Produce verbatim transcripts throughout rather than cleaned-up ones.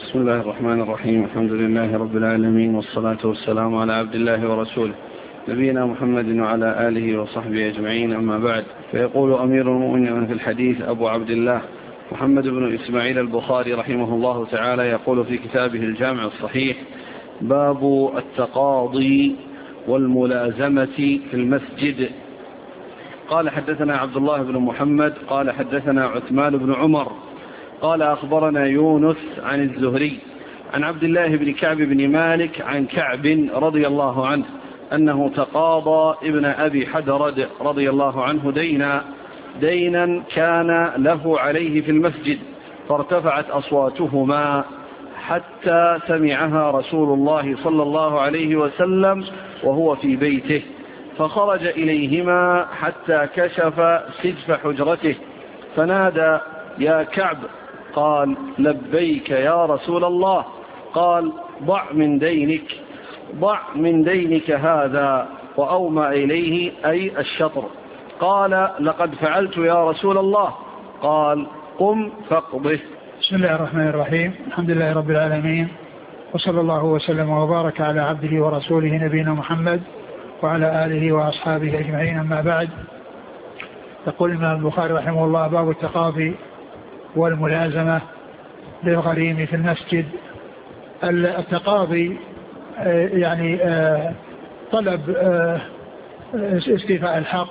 بسم الله الرحمن الرحيم. الحمد لله رب العالمين، والصلاة والسلام على عبد الله ورسوله نبينا محمد وعلى آله وصحبه أجمعين، أما بعد. فيقول أمير المؤمنين في الحديث أبو عبد الله محمد بن إسماعيل البخاري رحمه الله تعالى، يقول في كتابه الجامع الصحيح: باب التقاضي والملازمة في المسجد. قال: حدثنا عبد الله بن محمد قال حدثنا عثمان بن عمر قال أخبرنا يونس عن الزهري عن عبد الله بن كعب بن مالك عن كعب رضي الله عنه أنه تقاضى ابن أبي حدرد رضي الله عنه دينا دينا كان له عليه في المسجد، فارتفعت أصواتهما حتى سمعها رسول الله صلى الله عليه وسلم وهو في بيته، فخرج إليهما حتى كشف سجف حجرته فنادى: يا كعب. قال: لبيك يا رسول الله. قال: ضع من دينك ضع من دينك هذا، وأومى إليه أي الشطر. قال: لقد فعلت يا رسول الله. قال: قم فاقضه. بسم الله الرحمن الرحيم. الحمد لله رب العالمين، وصلى الله وسلم وبارك على عبده ورسوله نبينا محمد وعلى آله وأصحابه أجمعين، أما بعد. يقول الإمام البخاري رحمه الله: باب التقاضي والملازمة للغريم في المسجد. التقاضي يعني طلب استيفاء الحق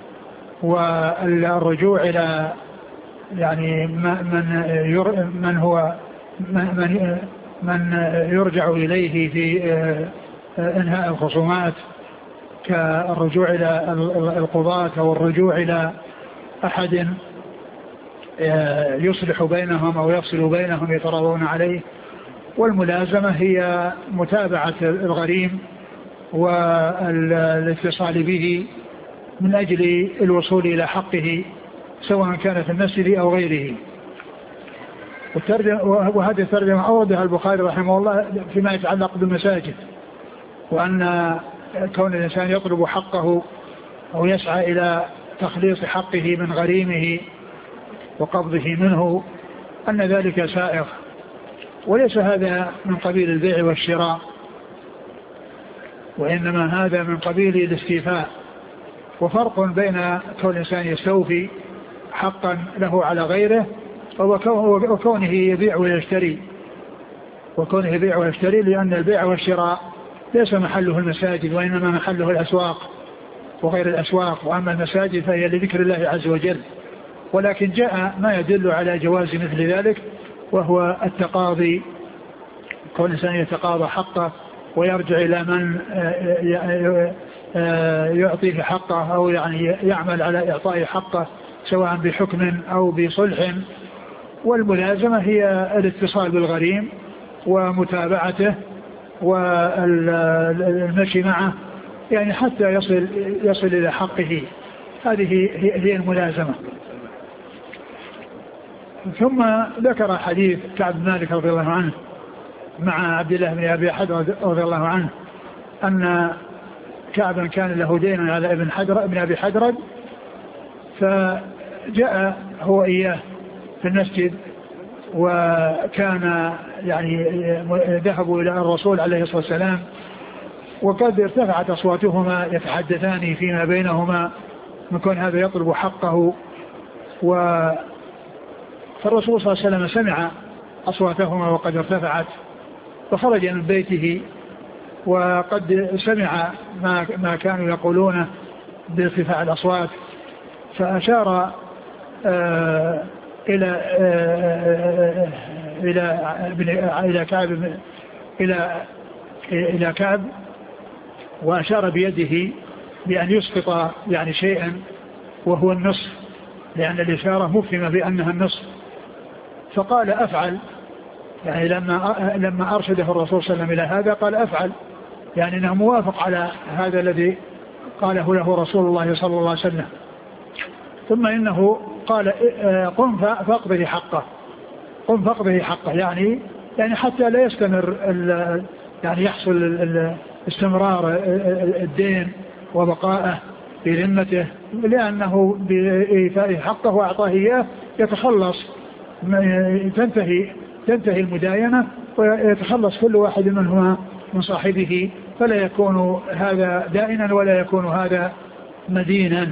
والرجوع إلى يعني من من هو من من يرجع إليه في إنهاء الخصومات، كالرجوع إلى القضاة أو الرجوع إلى أحد يصلح بينهم أو يفصل بينهم يتراضون عليه. والملازمة هي متابعة الغريم والاتصال به من أجل الوصول إلى حقه، سواء كان في المسجد أو غيره. وهذه الترجمة أوردها البخاري رحمه الله فيما يتعلق بالمساجد، وأن كون الإنسان يطلب حقه أو يسعى إلى تخليص حقه من غريمه وقبضه منه أن ذلك سائغ، وليس هذا من قبيل البيع والشراء، وإنما هذا من قبيل الاستيفاء. وفرق بين كون الإنسان يستوفي حقا له على غيره وكونه يبيع ويشتري وكونه يبيع ويشتري لأن البيع والشراء ليس محله المساجد، وإنما محله الأسواق وغير الأسواق. وأما المساجد فهي لذكر الله عز وجل. ولكن جاء ما يدل على جواز مثل ذلك، وهو التقاضي، كون الإنسان يتقاضى حقه ويرجع إلى من يعطيه حقه أو يعني يعمل على إعطاء حقه سواء بحكم أو بصلح. والملازمة هي الاتصال بالغريم ومتابعته والمشي معه يعني حتى يصل يصل إلى حقه. هذه هي الملازمة. ثم ذكر حديث كعب بن مالك رضي الله عنه مع عبد الله بن أبي حدرد رضي الله عنه أن كعبا كان له دين على ابن حدرد ابن أبي حدرد، فجاء هو إياه في المسجد، وكان يعني ذهبوا إلى الرسول عليه الصلاة والسلام، وقد ارتفعت أصواتهما يتحدثان فيما بينهما من كون هذا يطلب حقه. و فالرسول صلى الله عليه وسلم سمع أصواتهما وقد ارتفعت، فخرج من بيته وقد سمع ما, ما كانوا يقولونه بارتفاع الأصوات، فأشار آه إلى آه إلى إلى كعب إلى إلى كعب وأشار بيده بأن يسقط يعني شيئا وهو النصف، لأن الإشارة مفهمة بأنها النصف. فقال: أفعل، يعني لما لما أرشده الرسول صلى الله عليه وسلم إلى هذا قال: أفعل، يعني أنه موافق على هذا الذي قاله له رسول الله صلى الله عليه وسلم. ثم إنه قال: قم فاقضه حقه قم فاقضه حقه يعني يعني حتى لا يستمر يعني يحصل استمرار الدين وبقائه في ذمته، لأنه بإيفاء حقه وأعطاه إياه يتخلص، تنتهي تنتهي المداينة ويتخلص كل واحد منهما من صاحبه، فلا يكون هذا دائنا ولا يكون هذا مدينا.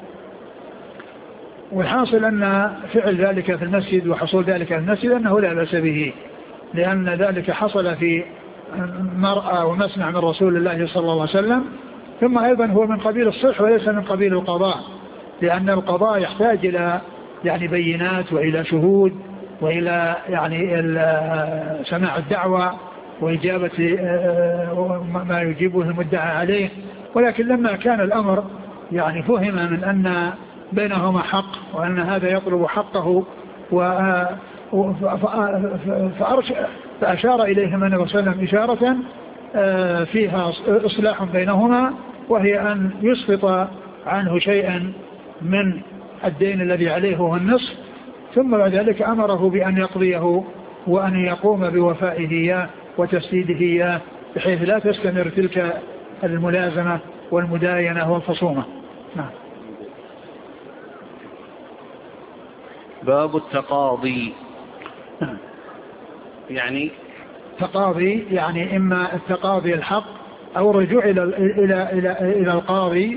والحاصل أن فعل ذلك في المسجد وحصول ذلك في المسجد أنه لا بأس به، لأن ذلك حصل في مرأى ومسمع من رسول الله صلى الله عليه وسلم. ثم أيضا هو من قبيل الصلح وليس من قبيل القضاء، لأن القضاء يحتاج إلى يعني بينات وإلى شهود وإلى يعني سماع الدعوة وإجابة ما يجيبه المدعى عليه. ولكن لما كان الأمر يعني فهم من أن بينهما حق وأن هذا يطلب حقه فأشار إليهما النبي صلى الله عليه وسلم إشارة فيها إصلاح بينهما، وهي أن يسقط عنه شيئا من الدين الذي عليه هو النصف، ثم بعد ذلك أمره بأن يقضيه وأن يقوم بوفائه إياه وتسديده إياه، بحيث لا تستمر تلك الملازمة والمداينة والخصومة. نعم. باب التقاضي. نعم. يعني تقاضي يعني إما التقاضي الحق أو الرجوع إلى إلى إلى إلى القاضي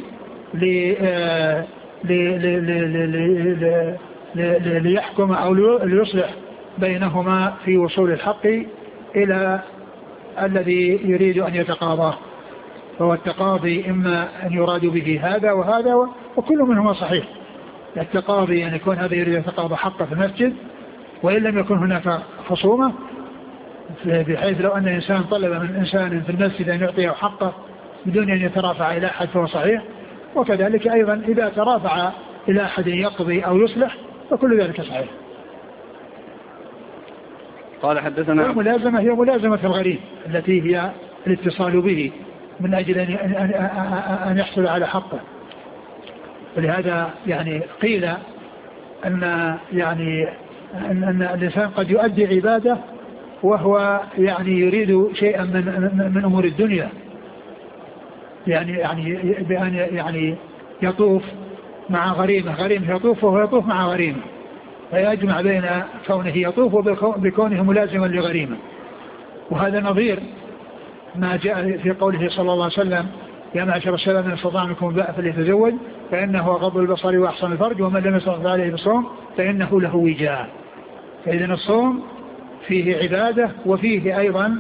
ليحكم أو ليصلح بينهما في وصول الحق إلى الذي يريد أن يتقاضاه. فهو التقاضي إما أن يراد به هذا وهذا، وكل منهما صحيح. التقاضي أن يعني يكون هذا يريد يتقاضى حقه في المسجد وإن لم يكن هناك خصومة، بحيث لو أن إنسان طلب من إنسان في المسجد أن يعطيه حقه بدون أن يترافع إلى أحد فهو صحيح. وكذلك أيضا إذا ترافع إلى أحد يقضي أو يصلح فكل ذلك صحيح. قال حدثنا. والملازمة هي ملازمة الغريب التي هي الاتصال به من أجل أن يحصل على حقه. ولهذا يعني قيل أن يعني أن, أن الإنسان قد يؤدي عبادة وهو يعني يريد شيئا من من أمور الدنيا، يعني يعني بأن يعني يطوف مع غريمه، غريمه يطوف وهو يطوف مع غريمه، فيجمع بين كونه يطوف وبكونه ملازما لغريمه. وهذا نظير ما جاء في قوله صلى الله عليه وسلم: يا معشر الشباب من استطاع منكم الباء فليتزوج فإنه غض البصر وأحسن الفرج ومن لم يستطع عليه بالصوم فإنه له وجاء. فإذن الصوم فيه عبادة وفيه أيضا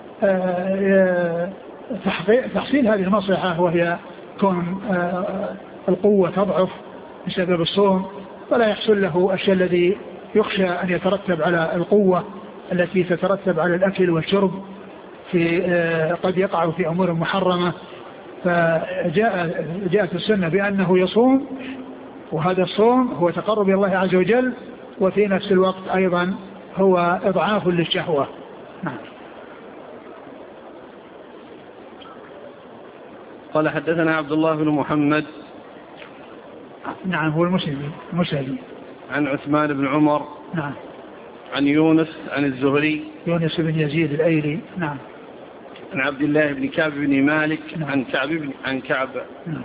تحصيل هذه المصلحة، وهي كون القوة تضعف بسبب الصوم، فلا يحصل له الشيء الذي يخشى أن يترتب على القوة التي تترتب على الأكل والشرب، في قد يقع في أمور محرمة. فجاء جاءت السنة بأنه يصوم، وهذا الصوم هو تقرب إلى الله عز وجل، وفي نفس الوقت أيضا هو إضعاف للشهوة. نعم. قال حدثنا عبد الله بن محمد. نعم هو المسلمي المسلمي عن عثمان بن عمر. نعم. عن يونس عن الزهري. يونس بن يزيد الأيلي. نعم. عن عبد الله بن كعب بن مالك. نعم. عن كعب بن عن كعب. نعم.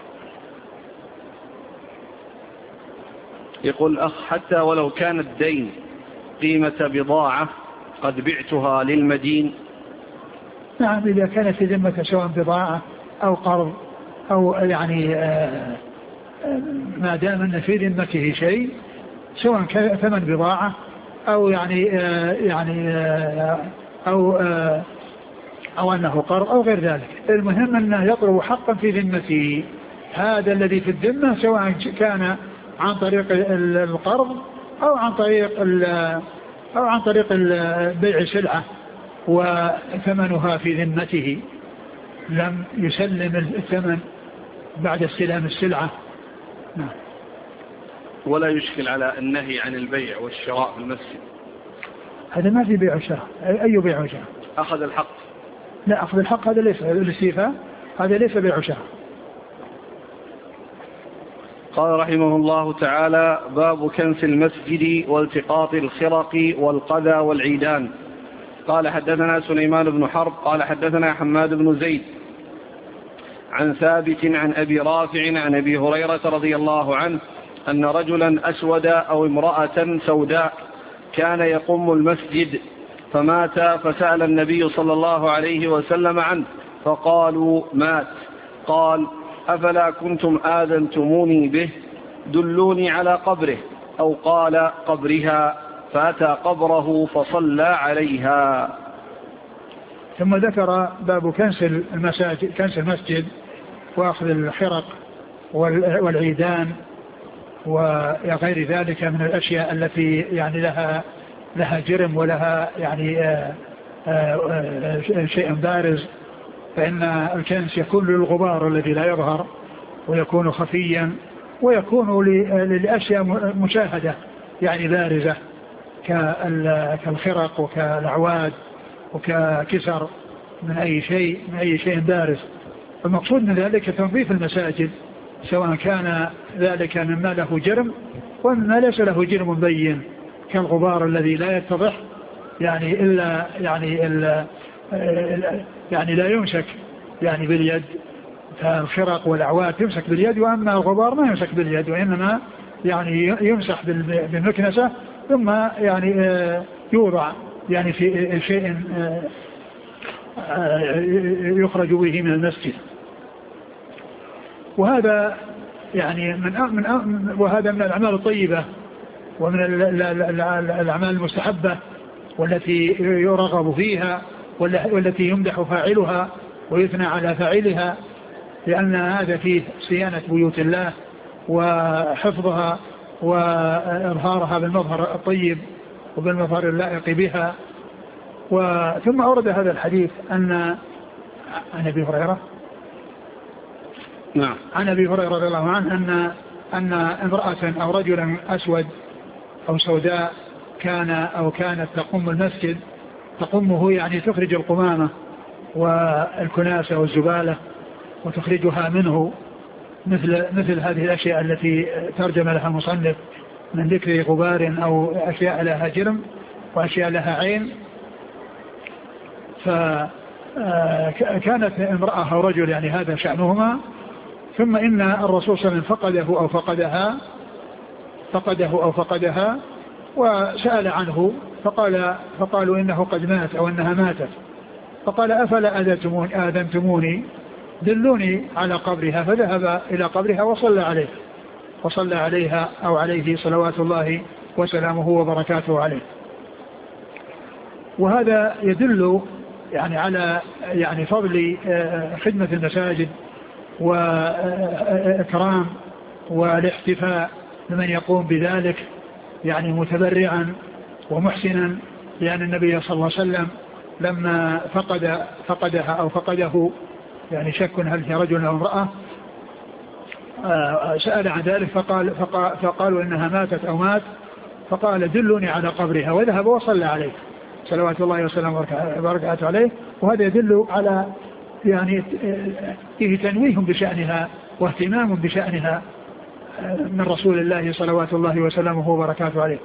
يقول أخ: حتى ولو كان الدين قيمة بضاعة قد بعتها للمدين. نعم إذا كانت في ذمة سواء بضاعة أو قرض أو يعني ما دام أن في ذمته شيء، سواء كان ثمن بضاعة أو يعني يعني أو أو أنه قرض أو غير ذلك، المهم أنه يطلب حقا في ذمته. هذا الذي في الذمة سواء كان عن طريق القرض أو عن طريق أو عن طريق بيع سلعة وثمنها في ذمته، لم يسلم الثمن بعد استلام السلعة. نعم. ولا يشكل على النهي عن البيع والشراء في المسجد. هذا ما في بيع وشراء. أي بيع وشراء؟ أخذ الحق. لا، أخذ الحق هذا ليس الاستيفاء، هذا ليس بيع وشراء. قال رحمه الله تعالى: باب كنس المسجد والتقاط الخرق والقذى والعيدان. قال حدثنا سليمان بن حرب قال حدثنا حماد بن زيد عن ثابت عن أبي رافع عن أبي هريرة رضي الله عنه أن رجلا أسود أو امرأة سوداء كان يقم المسجد فمات فسأل النبي صلى الله عليه وسلم عنه فقالوا مات. قال أفلا كنتم آذنتموني به؟ دلوني على قبره، أو قال قبرها، فأتى قبره فصلى عليها. ثم ذكر باب كنس المساجد، كنس المسجد وأخذ الحرق والعيدان وغير ذلك من الأشياء التي يعني لها لها جرم ولها يعني آآ آآ شيء بارز، فإن الكنس يكون للغبار الذي لا يظهر ويكون خفيا، ويكون للأشياء مشاهدة يعني بارزة كالخرق وكالأعواد وككسر من أي شيء من أي شيء بارز. المقصود من ذلك تنظيف المساجد، سواء كان ذلك مما له جرم ومما ليس له جرم بين، كالغبار الذي لا يتضح يعني إلا يعني إلا يعني لا يمسك يعني باليد، فالخرق والأعواد تمسك باليد، وأما الغبار ما يمسك باليد، وإنما يعني يمسح بالمكنسة ثم يعني يوضع يعني في شيء يخرج به من المسجد. وهذا يعني من من وهذا من الأعمال الطيبة ومن الأعمال المستحبة والتي يرغب فيها والتي يمدح فاعلها ويثنى على فاعلها، لأن هذا فيه صيانة بيوت الله وحفظها وإظهارها بالمظهر الطيب وبالمظهر اللائق بها. وثم أورد هذا الحديث أن عن أبي هريرة نعم عن أبي هريرة رضي الله عنه أن أن امرأة أو رجلا أسود أو سوداء كان أو كانت تقوم المسجد، تقومه يعني تخرج القمامة والكناسة والزبالة وتخرجها منه، مثل مثل هذه الأشياء التي ترجم لها المصنف من ذكر غبار أو أشياء لها جرم وأشياء لها عين. فكانت امرأة أو رجل يعني هذا شأنهما، ثم إن الرسول صلى الله عليه وسلم فقده أو فقدها فقده أو فقدها وسأل عنه، فقال فقالوا إنه قد مات أو إنها ماتت. فقال أفلا آذنتموني, آذنتموني دلوني على قبرها، فذهب إلى قبرها وصلى عليه وصلى عليها أو عليه صلوات الله وسلامه وبركاته عليه. وهذا يدل يعني على يعني فضل خدمة المساجد وإكرام والاحتفاء لمن يقوم بذلك يعني متبرعا ومحسنا، لأن النبي صلى الله عليه وسلم لما فقد فقدها أو فقده يعني شك هل هي رجل أو امرأة سأل عن ذلك فقال فقال فقالوا إنها ماتت أو مات، فقال دلوني على قبرها، وذهب وصلى عليه صلوات الله وسلامه وبركاته عليه. وهذا يدل على يعني فيه تنويه بشأنها واهتمام بشأنها من رسول الله صلوات الله وسلامه وبركاته عليه.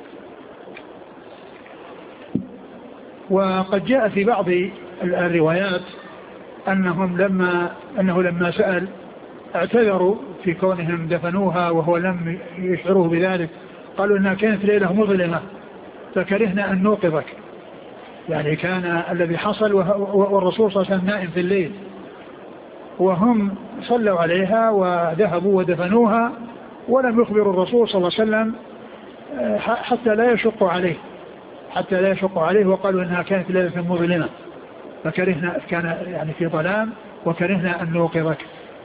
وقد جاء في بعض الروايات أنهم لما أنه لما سأل اعتذروا في كونهم دفنوها وهو لم يشعروه بذلك، قالوا إنها كانت ليلة مظلمة فكرهنا أن نوقظك، يعني كان الذي حصل والرسول صلى الله عليه وسلم نائم في الليل، وهم صلوا عليها وذهبوا ودفنوها ولم يخبروا الرسول صلى الله عليه وسلم حتى لا يشق عليه حتى لا يشق عليه وقالوا إنها كانت ليلة مظلمة فكرهنا، كان يعني في ظلام وكرهنا أن نوقظك.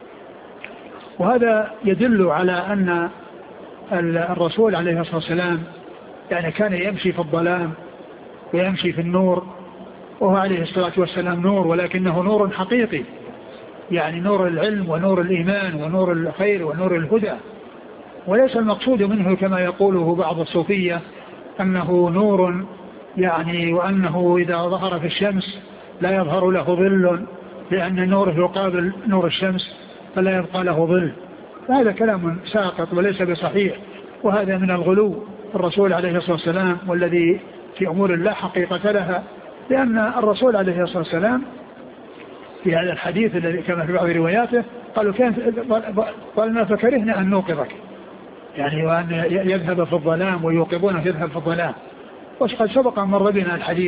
وهذا يدل على أن الرسول عليه الصلاة والسلام يعني كان يمشي في الظلام ويمشي في النور، وهو عليه الصلاة والسلام نور، ولكنه نور حقيقي، يعني نور العلم ونور الإيمان ونور الخير ونور الهدى، وليس المقصود منه كما يقوله بعض الصوفية أنه نور يعني وأنه إذا ظهر في الشمس لا يظهر له ظل لأن نوره يقابل نور الشمس فلا يبقى له ظل. هذا كلام ساقط وليس بصحيح، وهذا من الغلو الرسول عليه الصلاة والسلام والذي في أمور الله حقيقة لها، لأن الرسول عليه الصلاة والسلام في هذا الحديث الذي كما في بعض رواياته قالوا كانت قالنا فكرهنا أن نوقظك، يعني وأن يذهب في الظلام ويوقظونه يذهب في الظلام. وقد سبق أن مر بنا الحديث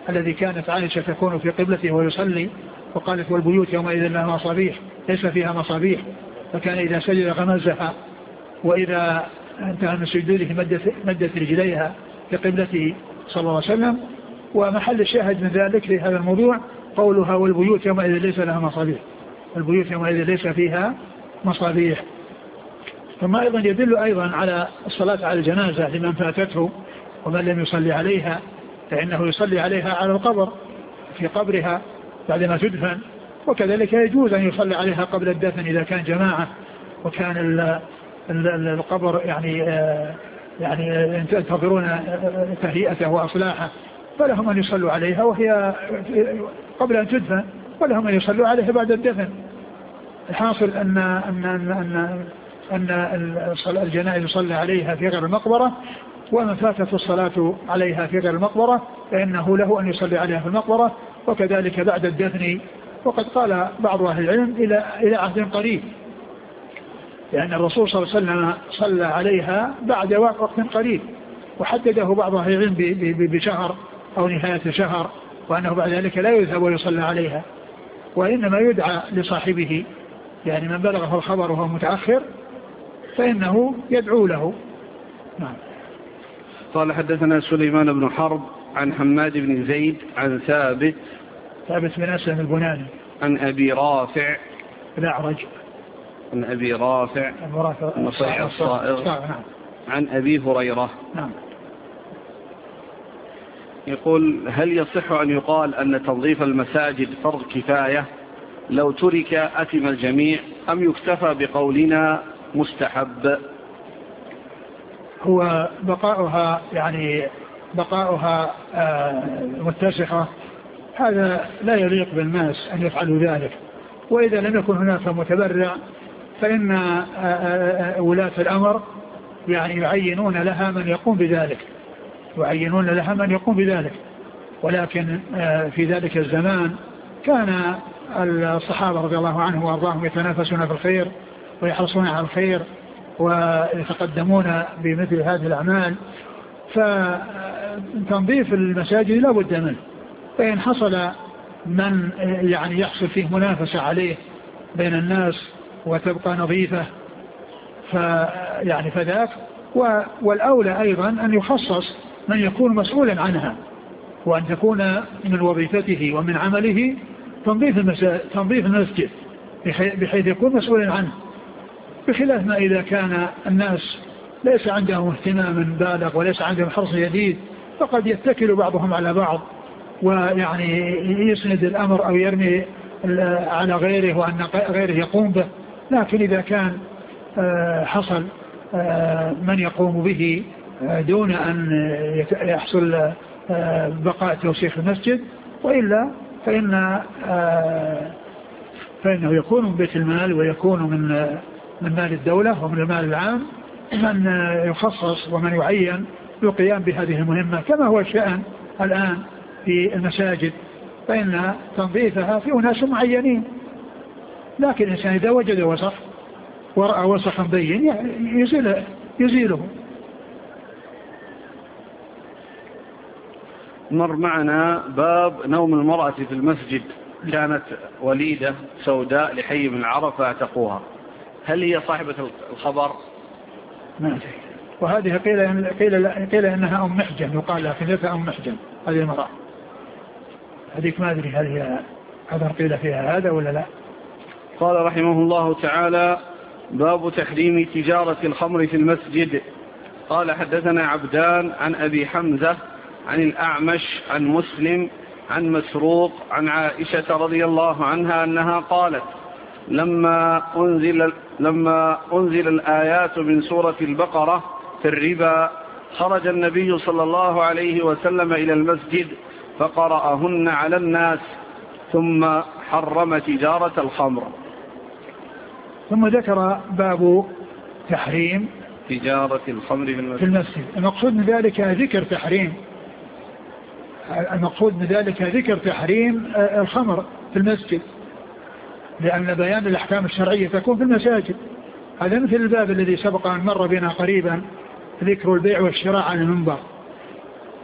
الذي كانت عائشة تكون في قبلته ويصلي، وقالت والبيوت يومئذ لها مصابيح ليس فيها مصابيح، فكان إذا سجد غمزها، وإذا انتهى من سجوده مدت, مدت رجليها لقبلته صلى الله عليه وسلم. ومحل الشاهد من ذلك في هذا الموضوع قولها والبيوت يومئذ ليس لها مصابيح، البيوت يومئذ ليس فيها مصابيح. ثم أيضا يدل أيضا على الصلاة على الجنازة لمن فاتته ومن لم يصلي عليها، فإنه يصلي عليها على القبر في قبرها بعدما تدفن، وكذلك يجوز أن يصلي عليها قبل الدفن إذا كان جماعة وكان ال ال القبر يعني يعني ينتظرون تهيئته وأصلاحه، فلهم أن يصلوا عليها وهي قبل أن تدفن، ولهم أن يصلوا عليها بعد الدفن. الحاصل أن أن أن أن, أن الجنائز يصلى عليها في غير المقبرة، ومن فاتت الصلاة عليها في غير المقبرة فإنه له أن يصلي عليها في المقبرة، وكذلك بعد الدفن. وقد قال بعض أهل العلم إلى إلى عهد قريب، لأن الرسول صلى الله عليه وسلم صلى عليها بعد وقت قريب، وحدده بعض أهل العلم بشهر أو نهاية شهر، وأنه بعد ذلك لا يذهب ويصلى عليها، وإنما يدعى لصاحبه، يعني من بلغه الخبر وهو متأخر فإنه يدعو له. نعم. قال حدثنا سليمان بن حرب عن حماد بن زيد عن ثابت ثابت بن أسلم البناني عن أبي رافع الأعرج عن أبي رافع المصيع الصائغ نعم. عن أبي هريرة. نعم. يقول هل يصح أن يقال أن تنظيف المساجد فرض كفاية لو ترك أثم الجميع، أم يكتفى بقولنا مستحب؟ هو بقاؤها يعني بقاؤها متسخة، هذا لا يليق بالناس أن يفعلوا ذلك، وإذا لم يكن هناك متبرع فإن ولاة الأمر يعني يعينون لها من يقوم بذلك يعينون لها من يقوم بذلك ولكن في ذلك الزمان كان الصحابة رضي الله عنهم وأرضاهم يتنافسون في الخير ويحرصون على الخير ويتقدمون بمثل هذه الأعمال، فتنظيف المساجد لا بد منه، فإن حصل من يعني يحصل فيه منافسة عليه بين الناس وتبقى نظيفة فيعني فذاك، والأولى أيضا أن يخصص من يكون مسؤولا عنها، وأن تكون من وظيفته ومن عمله تنظيف المساجد تنظيف المسجد بحيث يكون مسؤولا عنه، بخلاف ما إذا كان الناس ليس عندهم اهتمام بالغ وليس عندهم حرص جديد، فقد يتكل بعضهم على بعض ويعني يسند الأمر أو يرمي على غيره وأن غيره يقوم به. لكن إذا كان حصل من يقوم به دون أن يحصل بقاء توسيخ المسجد، وإلا فإن فإنه يكون من بيت المال ويكون من من مال الدولة ومن المال العام من يخصص ومن يعين للقيام بهذه المهمة، كما هو الشأن الآن في المساجد، فإن تنظيفها في أناس معينين، لكن الإنسان إذا وجد وسخ ورأى وسخا بين يزيله, يزيله. مر معنا باب نوم المرأة في المسجد، كانت وليدة سوداء لحي من العرب فاعتقوها، هل هي صاحبة الخبر؟ نعم. وهذه قيل, قيل, قيل إنها أم محجن، يقال لها كذلك أم محجن هذه المرأة، هذيك ما أدري هل هي هذا قيل فيها هذا ولا لا. قال رحمه الله تعالى باب تحريم تجارة الخمر في المسجد. قال حدثنا عبدان عن أبي حمزة عن الأعمش عن مسلم عن مسروق عن عائشة رضي الله عنها أنها قالت لما أنزل, لما أنزل الآيات من سورة البقرة في الربا خرج النبي صلى الله عليه وسلم إلى المسجد فقرأهن على الناس ثم حرم تجارة الخمر. ثم ذكر باب تحريم تجارة الخمر في المسجد. في المسجد. المقصود من ذلك ذكر تحريم المقصود من ذلك ذكر تحريم الخمر في المسجد، لأن بيان الأحكام الشرعية تكون في المساجد. هذا مثل الباب الذي سبق أن مر بنا قريبا، ذكر البيع والشراء على المنبر،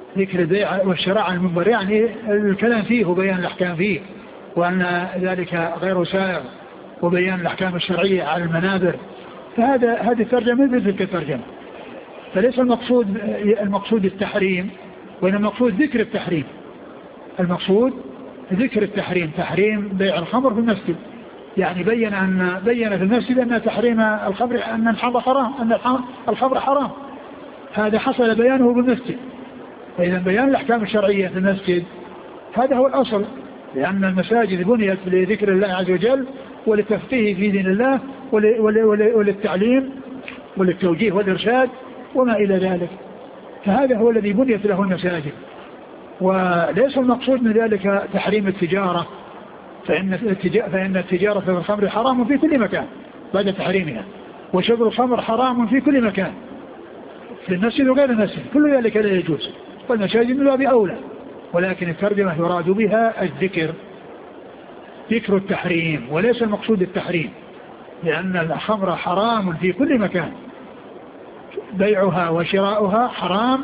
ذكر البيع والشراء على المنبر يعني الكلام فيه وبيان الأحكام فيه، وأن ذلك غير سائغ، وبيان الأحكام الشرعية على المنابر. فهذا هذه الترجمة مثل تلك الترجمة. فليس المقصود المقصود التحريم، وإنما المقصود ذكر التحريم. المقصود ذكر التحريم، تحريم بيع الخمر في المسجد، يعني بين أن بين في المسجد أن تحريم الخمر، أن الخمر حرام، أن الخمر حرام. هذا حصل بيانه بالمسجد. فإذا بيان الأحكام الشرعية في المسجد هذا هو الأصل، لأن المساجد بنيت لذكر الله عز وجل وللتفقيه في دين الله وللتعليم وللتوجيه والإرشاد وما إلى ذلك. فهذا هو الذي بنيت له المساجد. وليس المقصود من ذلك تحريم التجارة، فإن فإن التجارة في الخمر حرام في كل مكان بعد تحريمها، وشرب الخمر حرام في كل مكان في المسجد وغير المسجد، كل ذلك لا يجوز، والمساجد من باب أولى. ولكن الترجمة يراد بها الذكر، ذكر التحريم، وليس المقصود التحريم، لأن الخمر حرام في كل مكان، بيعها وشراؤها حرام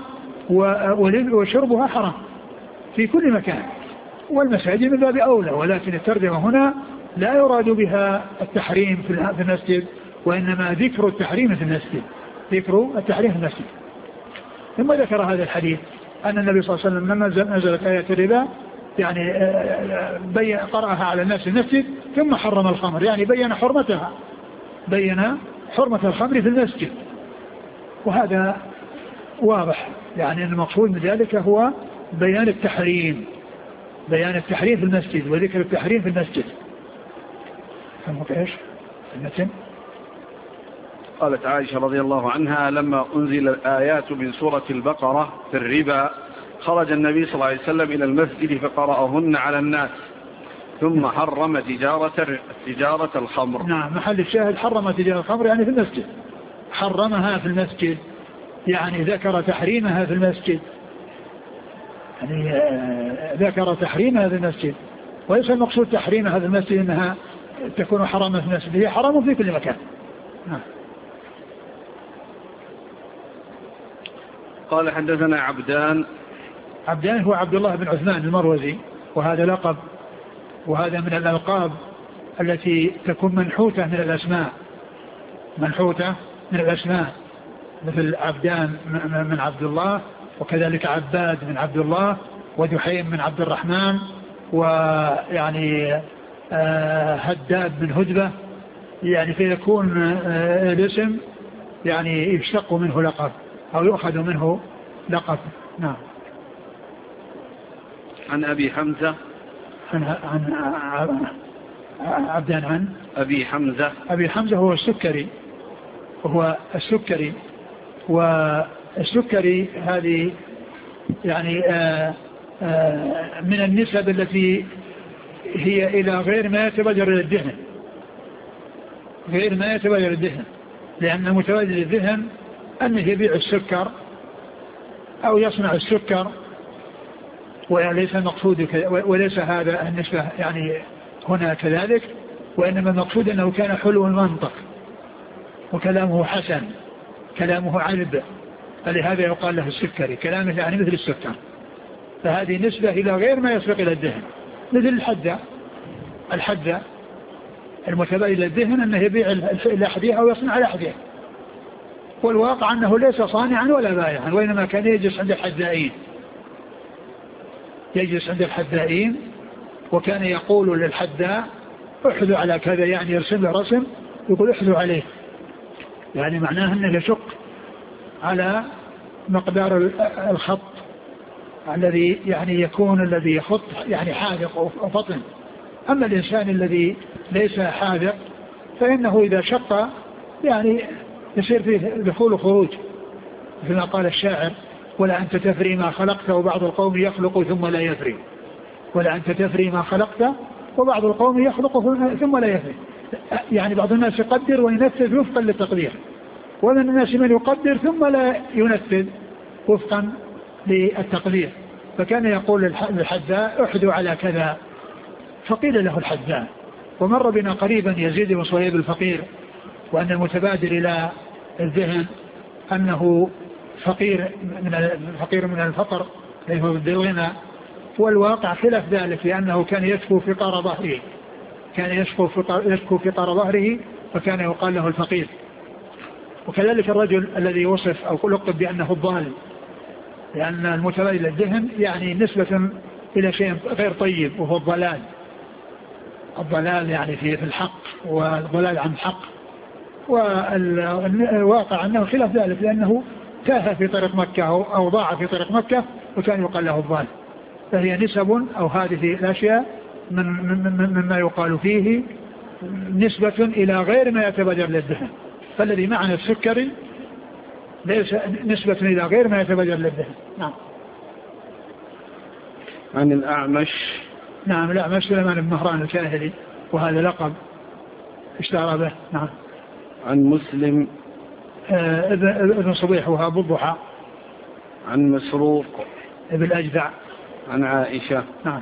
وشربها حرام في كل مكان، والمساجد من باب أولى. ولكن الترجمة هنا لا يراد بها التحريم في المسجد، وإنما ذكر التحريم في المسجد، ذكر التحريم في المسجد. ثم ذكر هذا الحديث أن النبي صلى الله عليه وسلم لما نزلت آية الربا يعني بين قرأها على الناس في المسجد ثم حرم الخمر، يعني بين حرمتها، بين حرمة الخمر في المسجد. وهذا واضح، يعني المقصود من ذلك هو بيان التحريم، بيان التحريم في المسجد وذكر التحريم في المسجد. فهمت ايش المتن؟ قالت عائشة رضي الله عنها لما أنزل الآيات من سورة البقرة في الربا خرج النبي صلى الله عليه وسلم إلى المسجد فقرأهن على الناس ثم حرم تجارة تجارة الخمر. نعم، محل الشاهد حرم تجارة الخمر يعني في المسجد، حرمها في المسجد، يعني ذكر تحريمها في المسجد، يعني ذكر تحريمها في المسجد. وليس المقصود تحريمها في المسجد انها تكون حراما في المسجد، هي حرام في كل مكان. نعم. قال حدثنا عبدان. عبدان هو عبد الله بن عثمان المروزي، وهذا لقب، وهذا من الألقاب التي تكون منحوتة من الأسماء، منحوتة من الأسماء، مثل عبدان من عبد الله، وكذلك عباد من عبد الله، ودحيم من عبد الرحمن، ويعني هداب من هدبة، يعني فيكون الاسم يعني يشتق منه لقب أو يؤخذ منه لقب. نعم. عن أبي حمزة. عن عن عبدان عن أبي حمزة. أبي حمزة هو السكري، وهو السكري، والسكري هذه يعني آآ آآ من النسب التي هي إلى غير ما يتبادر إلى الذهن، غير ما يتبادر الذهن، لأن متبادر الذهن أنه يبيع السكر أو يصنع السكر، وليس المقصود وليس هذا النسبة يعني هنا كذلك، وإنما المقصود أنه كان حلو المنطق وكلامه حسن، كلامه عذب، فلهذا يقال له السكري، كلامه يعني مثل السكر. فهذه نسبة إلى غير ما يسبق إلى الذهن، مثل الحدة، الحدة المتبادل إلى الذهن أنه يبيع الأحذية أو يصنع الأحذية، والواقع أنه ليس صانعا ولا بائعا، وإنما كان يجلس عند الحذائين، يجلس عند الحذائين، وكان يقول للحذاء احذو على كذا، يعني يرسم له رسم يقول احذو عليه، يعني معناه أنه يشق على مقدار الخط الذي يعني يكون الذي يخط يعني حاذق أو فطن. أما الإنسان الذي ليس حاذق فإنه إذا شق يعني يصير فيه دخول وخروج، كما قال الشاعر: ولا أنت تفري ما خلقت وبعض القوم يخلق ثم لا يفري، ولا أنت تفري ما خلقت وبعض القوم يخلق ثم لا يفري. يعني بعض الناس يقدر وينفذ وفقا للتقدير، ومن الناس من يقدر ثم لا ينفذ وفقا للتقدير. فكان يقول للحذاء احذو على كذا، فقيل له الحذاء. ومر بنا قريبا يزيد بن صهيب الفقير، وأن المتبادر إلى الذهن أنه فقير من الفقير من الفقر، ليس ضد الغنى. والواقع خلاف ذلك، لأنه كان يشكو فقار ظهره، كان يشكو يشكو فقار ظهره فكان يقال له الفقير. وكذلك الرجل الذي وصف أو لقب بأنه الضال، لأن المتبادل الذهن يعني نسبة إلى شيء غير طيب وهو الضلال. الضلال يعني في الحق والضلال عن الحق. والواقع أنه خلاف ذلك، لأنه تاه في طريق مكة أو ضاع في طريق مكة وكان يقال له الضال. فهي نسب أو هذه الأشياء من مما يقال فيه نسبة إلى غير ما يتبادر للذهن. فالذي معنى السكري ليس نسبة إلى غير ما يتبادر للذهن. نعم. عن الأعمش. نعم الأعمش سليمان بن مهران الكاهلي، وهذا لقب اشتهر به. نعم. عن مسلم آه ابن صبيح وهاب الضحى. عن مسروق ابن الأجدع. عن عائشة. نعم.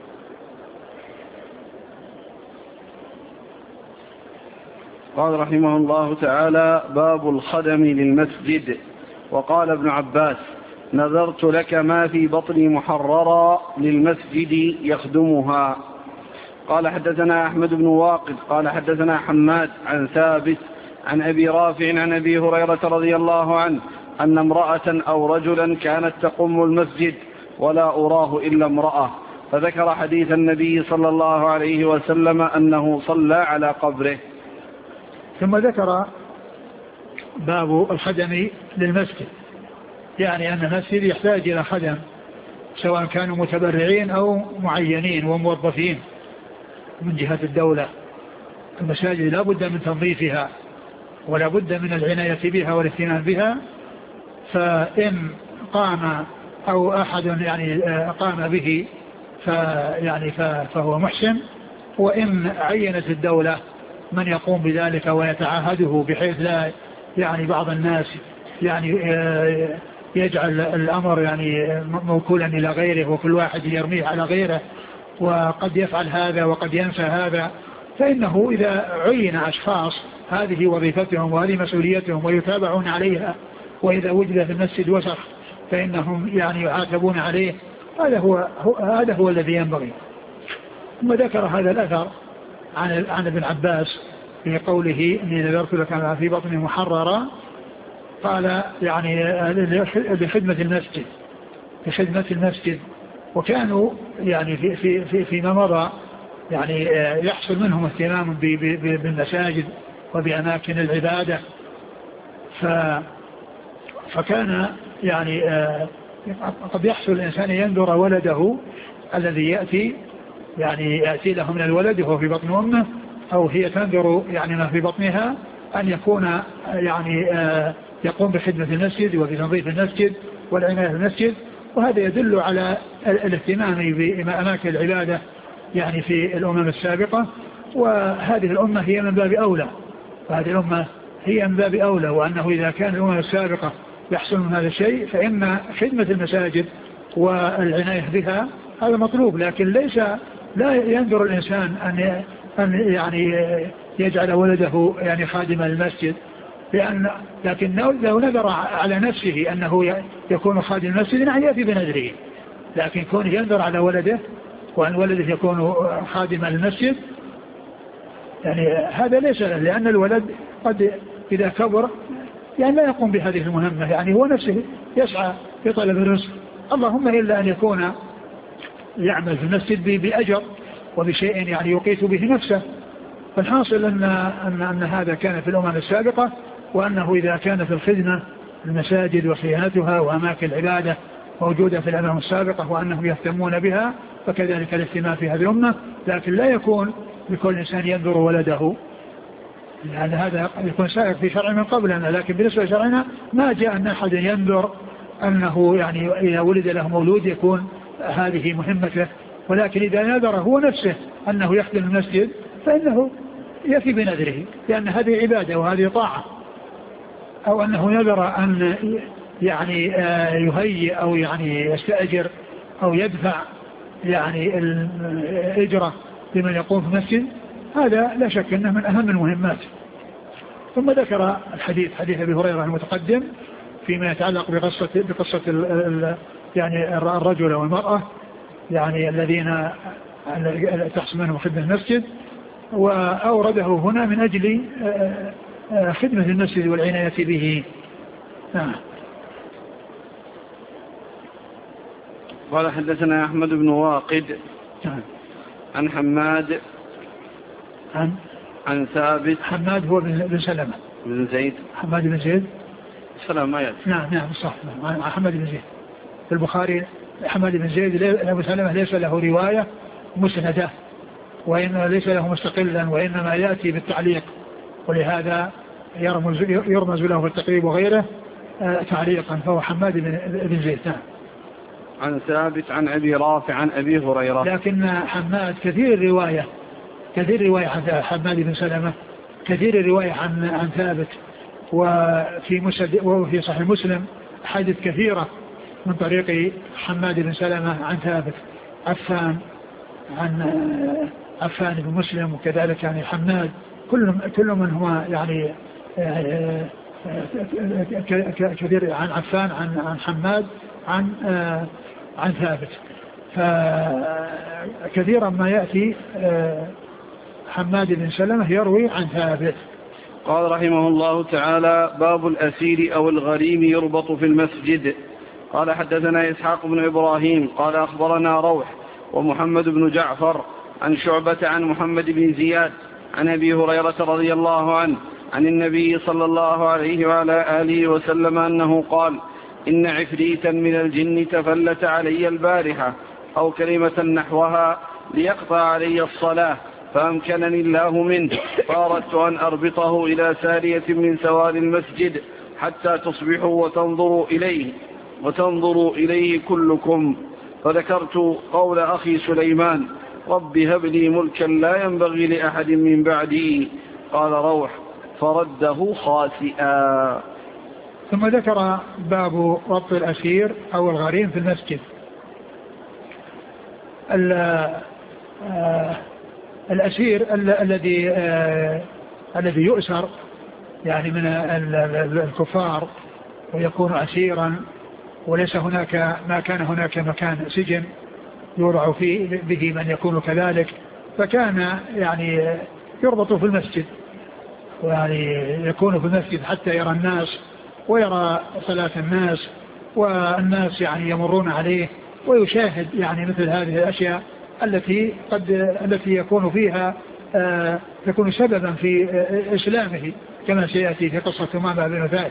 قال رحمه الله تعالى: باب الخدم للمسجد. وقال ابن عباس: نذرت لك ما في بطني محررا للمسجد يخدمها. قال حدثنا أحمد بن واقد قال حدثنا حماد عن ثابت عن أبي رافع عن أبي هريرة رضي الله عنه أن امرأة أو رجلا كانت تقم المسجد ولا أراه إلا امرأة، فذكر حديث النبي صلى الله عليه وسلم أنه صلى على قبره. ثم ذكر باب الخدم للمسجد، يعني أن المسجد يحتاج إلى خدم سواء كانوا متبرعين أو معينين وموظفين من جهة الدولة. المساجد لا بد من تنظيفها ولا بد من العناية بها والاهتمام بها، فإن قام أو أحد يعني قام به فيعني فهو محسن، وإن عينت الدولة من يقوم بذلك ويتعاهده بحيث لا يعني بعض الناس يعني يجعل الأمر يعني موكولا إلى غيره وكل واحد يرميه على غيره، وقد يفعل هذا وقد ينسى هذا، فإنه إذا عين أشخاص هذه وظيفتهم وهذه مسؤوليتهم ويتابعون عليها، وإذا وجد في المسجد وسخ فإنهم يعني يعاتبون عليه. هذا هو هذا هو الذي ينبغي. ثم ذكر هذا الأثر عن عن ابن عباس في قوله: إني نذرت لك ما في بطني محررا، قال يعني بخدمة المسجد بخدمة المسجد. وكانوا يعني في في في فيما مضى يعني يحصل منهم اهتمام بالمساجد وبأماكن العبادة، ف فكان يعني قد يحصل الإنسان ينذر ولده الذي يأتي يعني يأتي له من الولد وهو في بطن أمه، أو هي تنذر يعني ما في بطنها، أن يكون يعني يقوم بخدمة المسجد وبتنظيف المسجد والعناية بالمسجد. وهذا يدل على الاهتمام بأماكن العبادة يعني في الأمم السابقة، وهذه الأمة هي من باب أولى وهذه الأمة هي من باب أولى وأنه إذا كان الأمم السابقة يحصل من هذا الشيء فإن خدمة المساجد والعناية بها هذا مطلوب. لكن ليس لا ينذر الإنسان أن أن يعني يجعل ولده يعني خادم المسجد، لأن لكن لو نذر على نفسه أنه يكون خادم المسجد يعني يأتي بنذره، لكن كونه ينذر على ولده وأن ولده يكون خادم المسجد يعني هذا ليس له، لأن الولد قد إذا كبر يعني لا يقوم بهذه المهمة، يعني هو نفسه يسعى في طلب الرزق، اللهم إلا أن يكون يعمل في المسجد بأجر وبشيء يعني يقيت به نفسه. فالحاصل أن, أن, أن هذا كان في الأمم السابقة، وأنه إذا كان في الخدمة المساجد وصيانتها وأماكن العبادة موجودة في الأمم السابقة وأنهم يهتمون بها، فكذلك الاهتمام في هذه الأمة. لكن لا يكون بكل إنسان ينذر ولده، لأن هذا يكون سائر في شرع من قبلنا، لكن بالنسبة لشرعنا ما جاء أن أحد ينذر أنه يعني إذا ولد له مولود يكون هذه مهمته. ولكن إذا نذر هو نفسه أنه يخدم المسجد فإنه يفي بنذره، لأن هذه عبادة وهذه طاعة. أو أنه نذر أن يعني يهيئ أو يعني يستأجر أو يدفع يعني الإجرة لمن يقوم في المسجد، هذا لا شك أنه من أهم المهمات. ثم ذكر الحديث حديث أبي هريرة المتقدم فيما يتعلق بقصة, بقصة يعني الرجل والمرأة يعني الذين تحصل منهم خدمة المسجد، وأورده هنا من أجل خدمة المسجد والعناية به. نعم. قال حدثنا أحمد بن واقد عن حماد عن عن ثابت. حماد هو بن سلمة بن زيد. حماد بن زيد سلام ما يأتي. نعم نعم صح. حماد بن زيد في البخاري. حماد بن زيد أبو سلمة ليس له رواية مسندة، وإنما ليس له مستقلا، وإنما يأتي بالتعليق، ولهذا يرمز, يرمز له في التقريب وغيره تعليقا، فهو حماد بن زيد. عن ثابت عن أبي رافع عن أبي هريرة. لكن حماد كثير الرواية كثير الرواية عن حماد بن سلمة، كثير الرواية عن عن ثابت، وفي مسد وفي صحيح مسلم حديث كثيرة من طريق حماد بن سلمة عن ثابت. عفان عن عفان بن مسلم، وكذلك يعني حماد، كل كل من هو يعني كثير عن عفان عن عن حماد عن عن ثابت. فكثيرا ما يأتي حماد بن سلمة يروي عن ثابت. قال رحمه الله تعالى: باب الأسير أو الغريم يربط في المسجد. قال حدثنا إسحاق بن إبراهيم قال أخبرنا روح ومحمد بن جعفر عن شعبة عن محمد بن زياد عن أبي هريرة رضي الله عنه عن النبي صلى الله عليه وعلى آله وسلم أنه قال: إن عفريتا من الجن تفلت علي البارحة أو كلمة نحوها ليقطع علي الصلاة، فأمكنني الله منه، فأردت أن أربطه إلى سارية من سوار المسجد حتى تصبحوا وتنظروا إليه وتنظروا إليه كلكم. فذكرت قول أخي سليمان: رب هب لي ملكا لا ينبغي لأحد من بعدي. قال روح: فرده خاسئا. ثم ذكر باب ربط الأسير أو الغريم في المسجد. الأسير الذي الذي يؤسر يعني من الكفار ويكون أسيرا، وليس هناك ما كان هناك مكان سجن يوضع فيه به من يكون كذلك، فكان يعني يربط في المسجد، ويعني يكون في المسجد حتى يرى الناس ويرى صلاة الناس، والناس يعني يمرون عليه ويشاهد يعني مثل هذه الأشياء التي قد التي يكون فيها آه تكون سببا في آه إسلامه، كما سيأتي في قصة ثمامة بن ثعلبة.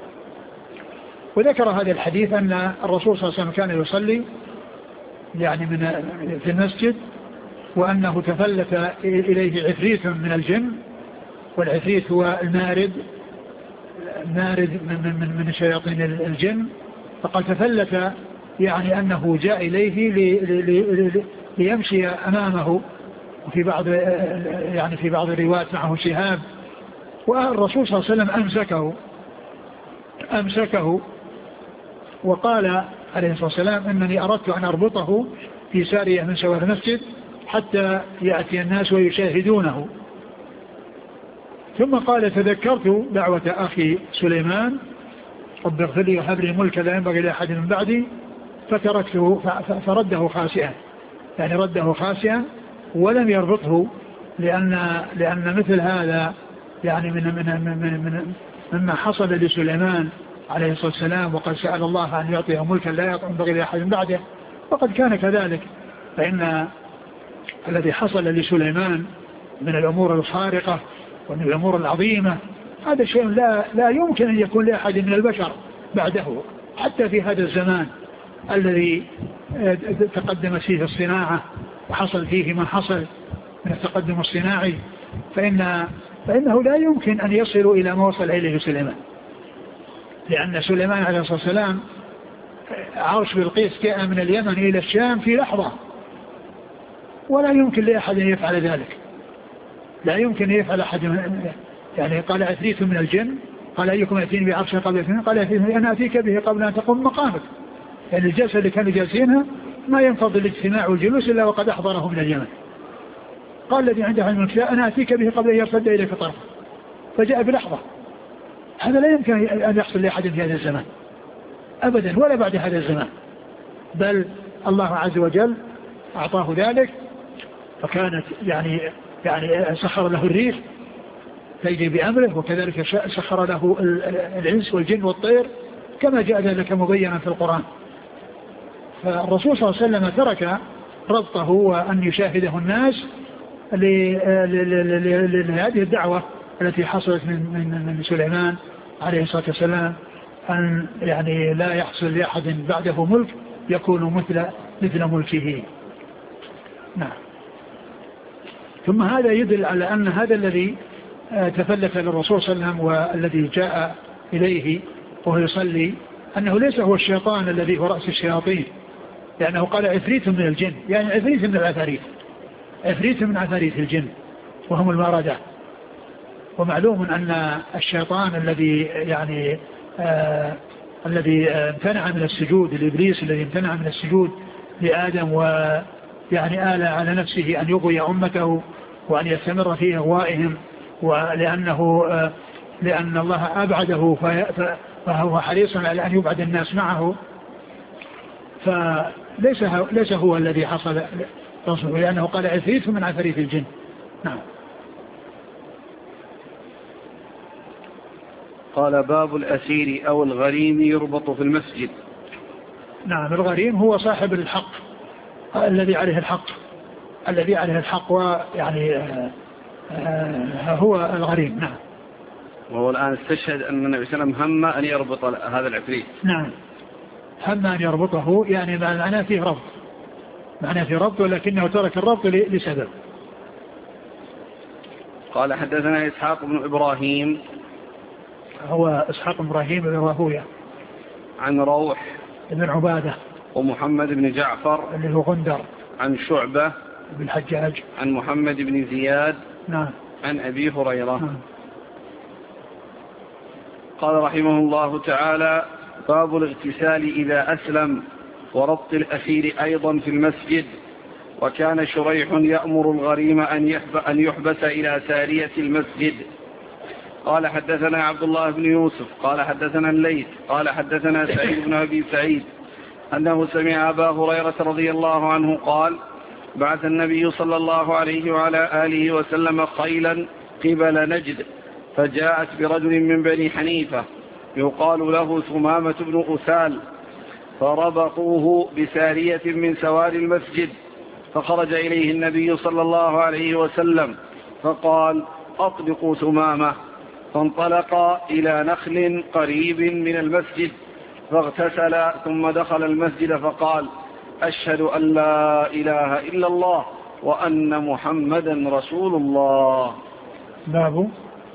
وذكر هذا الحديث أن الرسول صلى الله عليه وسلم كان يصلي يعني من في المسجد، وأنه تفلت إليه عفريت من الجن، والعفريت هو المارد المارد من, من, من شياطين الجن. فقد تفلت يعني أنه جاء إليه لي لي لي ليمشي أمامه، وفي بعض يعني في بعض الروايات معه شهاب، والرسول صلى الله عليه وسلم أمسكه أمسكه وقال عليه الصلاة والسلام: إنني أردت أن أربطه في سارية من سوار المسجد حتى يأتي الناس ويشاهدونه. ثم قال: تذكرت دعوة أخي سليمان رب اغفر لي وهب لي ملكا لا ينبغي لأحد من بعدي، فتركته فرده خاسئا، يعني رده خاسئا ولم يربطه، لأن لأن مثل هذا يعني من من من من مما حصل لسليمان عليه الصلاة والسلام، وقد سأل الله أن يعطيه ملكا لا ينبغي لأحد من بعده، وقد كان كذلك. فإن الذي حصل لسليمان من الأمور الخارقة ومن الأمور العظيمة هذا شيء لا لا يمكن أن يكون لأحد من البشر بعده، حتى في هذا الزمان الذي تقدمت فيه الصناعة وحصل فيه ما حصل من التقدم الصناعي، فإن فإنه لا يمكن أن يصلوا إلى ما وصل إليه سليمان، لأن سليمان عليه الصلاة والسلام عرش بلقيس جاء من اليمن إلى الشام في لحظة، ولا يمكن لأحد أن يفعل ذلك، لا يمكن أن يفعل أحد من يعني. قال عفريت من الجن قال: أيكم يأتيني بعرشه قبل اثنين؟ قال: أنا أتيك به قبل أن تقوم مقامك. يعني الجلسة اللي كانوا جالسينها ما ينفضل الاجتماع والجلوس إلا وقد أحضره من اليمن. قال الذي عنده علم الكتاب: أنا أتيك به قبل أن يرتد إليك طرف، فجاء بلحظة. هذا لا يمكن أن يحصل لأحد في هذا الزمان أبدا، ولا بعد هذا الزمان. بل الله عز وجل أعطاه ذلك، فكانت يعني يعني سخر له الريح تجري بأمره، وكذلك سخر له الإنس والجن والطير كما جاء ذلك مبينا في القرآن. فالرسول صلى الله عليه وسلم ترك ربطه وأن يشاهده الناس لهذه الدعوة التي حصلت من من من سليمان عليه الصلاة والسلام، أن يعني لا يحصل لأحد بعده ملك يكون مثل مثل ملكه. نعم. ثم هذا يدل على أن هذا الذي تفلت للرسول صلى الله عليه وسلم والذي جاء إليه وهو يصلي أنه ليس هو الشيطان الذي هو رأس الشياطين، لأنه قال عفريت من الجن، يعني عفريت من العفاريت، عفريت من عفاريت الجن وهم الماردة. ومعلوم أن الشيطان الذي يعني آه الذي امتنع من السجود لإبليس، الذي امتنع من السجود لآدم ويعني آل على نفسه أن يغوي أمته وأن يستمر في إغوائهم، ولأنه آه لأن الله أبعده فهو حريص على أن يبعد الناس معه، فليس ليس هو الذي حصل رسوله، لأنه قال عفريت من عفاريت الجن. نعم. قال باب الأسير أو الغريم يربط في المسجد. نعم. الغريم هو صاحب الحق الذي عليه الحق الذي عليه الحق ويعني آه آه هو الغريم. نعم. وهو الآن استشهد أن النبي صلى الله عليه وسلم هم أن يربط هذا العفريت. نعم. هم أن يربطه، يعني معناه فيه ربط، معناه فيه ربط، ولكنه ترك الربط لسبب. قال حدثنا إسحاق بن إبراهيم، هو إسحاق بن إبراهيم بن راهوية، عن روح بن عبادة، ومحمد بن جعفر اللي هو غندر، عن شعبة بن الحجاج، عن محمد بن زياد، نعم، عن أبي هريرة. نعم. قال رحمه الله تعالى: باب الاغتسال إذا أسلم وربط الأسير أيضا في المسجد. وكان شريح يأمر الغريم أن يحبس إلى سارية المسجد. قال حدثنا عبد الله بن يوسف قال حدثنا الليث قال حدثنا سعيد بن أبي سعيد أنه سمع أبا هريرة رضي الله عنه قال: بعث النبي صلى الله عليه وعلى آله وسلم خيلا قبل نجد، فجاءت برجل من بني حنيفة يقال له ثمامة بن أسال، فربطوه بسارية من سوار المسجد، فخرج إليه النبي صلى الله عليه وسلم فقال: أطلقوا ثمامة. فانطلق إلى نخل قريب من المسجد فاغتسل، ثم دخل المسجد فقال: أشهد أن لا إله إلا الله وأن محمدا رسول الله. باب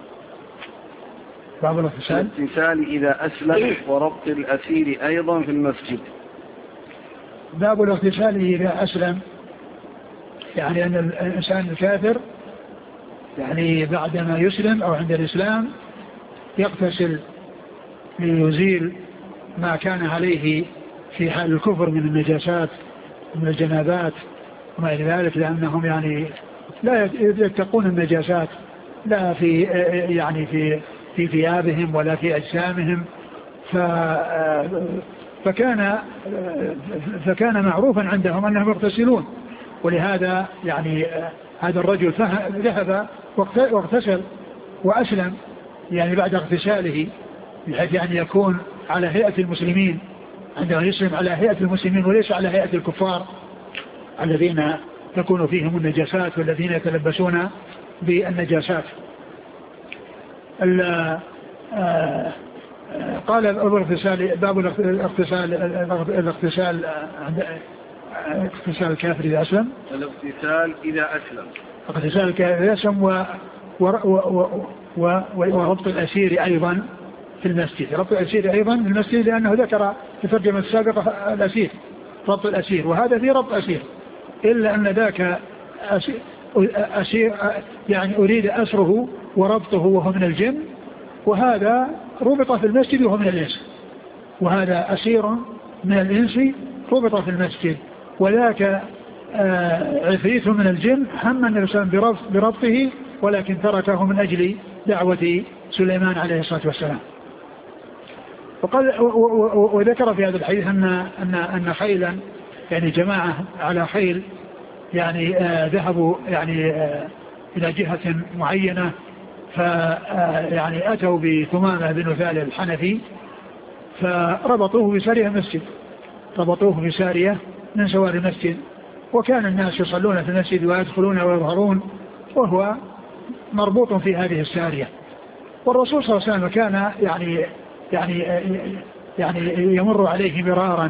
باب الاغتسال الاغتسال إذا أسلم وربط الأسير أيضا في المسجد. باب الاغتسال إذا أسلم، يعني أن الإنسان الكافر يعني بعدما يسلم أو عند الإسلام يغتسل ليزيل ما كان عليه في حال الكفر من النجاسات ومن الجنابات وما إلى ذلك، لأنهم يعني لا يتقون النجاسات لا في يعني في في ثيابهم ولا في أجسامهم، فكان فكان معروفا عندهم أنهم يغتسلون. ولهذا يعني هذا الرجل ذهب واغتسل وأسلم يعني بعد اغتساله، بحيث أن يكون على هيئة المسلمين، عندما يسلم على هيئة المسلمين وليس على هيئة الكفار الذين تكون فيهم النجاسات والذين يتلبسون بالنجاسات. قال الاغتسال باب الاغتسال الاغتسال اغتسال الكافر إذا أسلم، الاغتسال إذا أسلم اغتسال الكافر إذا أسلم و وربط الأسير أيضا في المسجد. ربط الأسير أيضا في المسجد لأنه ذكر في الترجمة السابقة الأسير، ربط الأسير، وهذا في ربط أسير، إلا أن ذاك أسير, أسير يعني أريد أسره وربطه وهو من الجن، وهذا ربط في المسجد وهو من الإنس، وهذا أسير من الإنس ربط في المسجد، وذاك عفريت من الجن هم النبي صلى الله عليه وسلم بربطه، ولكن تركه من أجل دعوة سليمان عليه الصلاة والسلام. وقال وذكر في هذا الحديث أن أن أن خيلا يعني جماعة على خيل يعني آه ذهبوا يعني آه إلى جهة معينة، فيعني أتوا بثمامة بن ثالث الحنفي فربطوه بسارية المسجد، ربطوه بسارية من سوار المسجد، وكان الناس يصلون في المسجد ويدخلون ويظهرون وهو مربوط في هذه السارية. والرسول صلى الله عليه وسلم كان يعني يعني يعني يمر عليه مرارا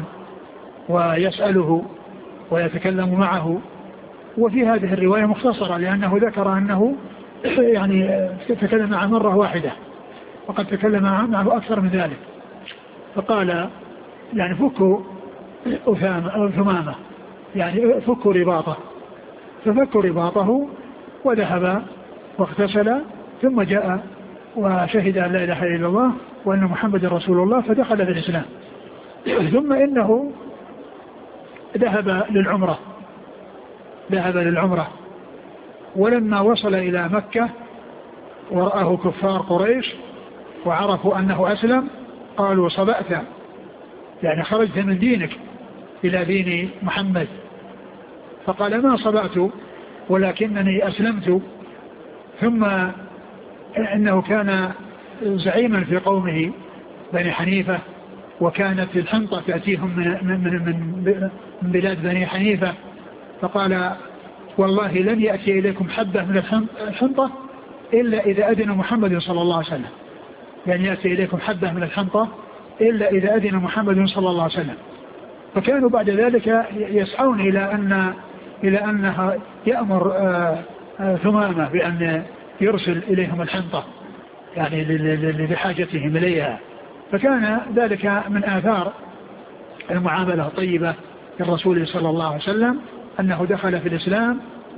ويسأله ويتكلم معه. وفي هذه الرواية مختصرة لأنه ذكر أنه يعني تكلم معه مرة واحدة، وقد تكلم معه أكثر من ذلك. فقال يعني فكوا ثمامة، يعني فكوا رباطه، ففكوا رباطه وذهب واغتسل ثم جاء وشهد أن لا إله إلا الله وأن محمد رسول الله فدخل في الإسلام. ثم إنه ذهب للعمرة ذهب للعمرة ولما وصل إلى مكة ورآه كفار قريش وعرفوا أنه أسلم قالوا صبأت، يعني خرجت من دينك إلى دين محمد. فقال ما صبأت ولكنني أسلمت. ثم إنه كان زعيما في قومه بني حنيفة، وكانت الحنطة تأتيهم من, من, من, من بلاد بني حنيفة، فقال والله لن يأتي إليكم حبة من الحنطة إلا إذا أذن محمد صلى الله عليه وسلم، لن يأتي إليكم حبة من الحنطة إلا إذا أذن محمد صلى الله عليه وسلم. فكانوا بعد ذلك يسعون إلى أن إلى أنها يأمر ثمامة بأن يرسل إليهم الحنطة يعني لحاجتهم إليها. فكان ذلك من آثار المعاملة الطيبة للرسول صلى الله عليه وسلم أنه دخل في الإسلام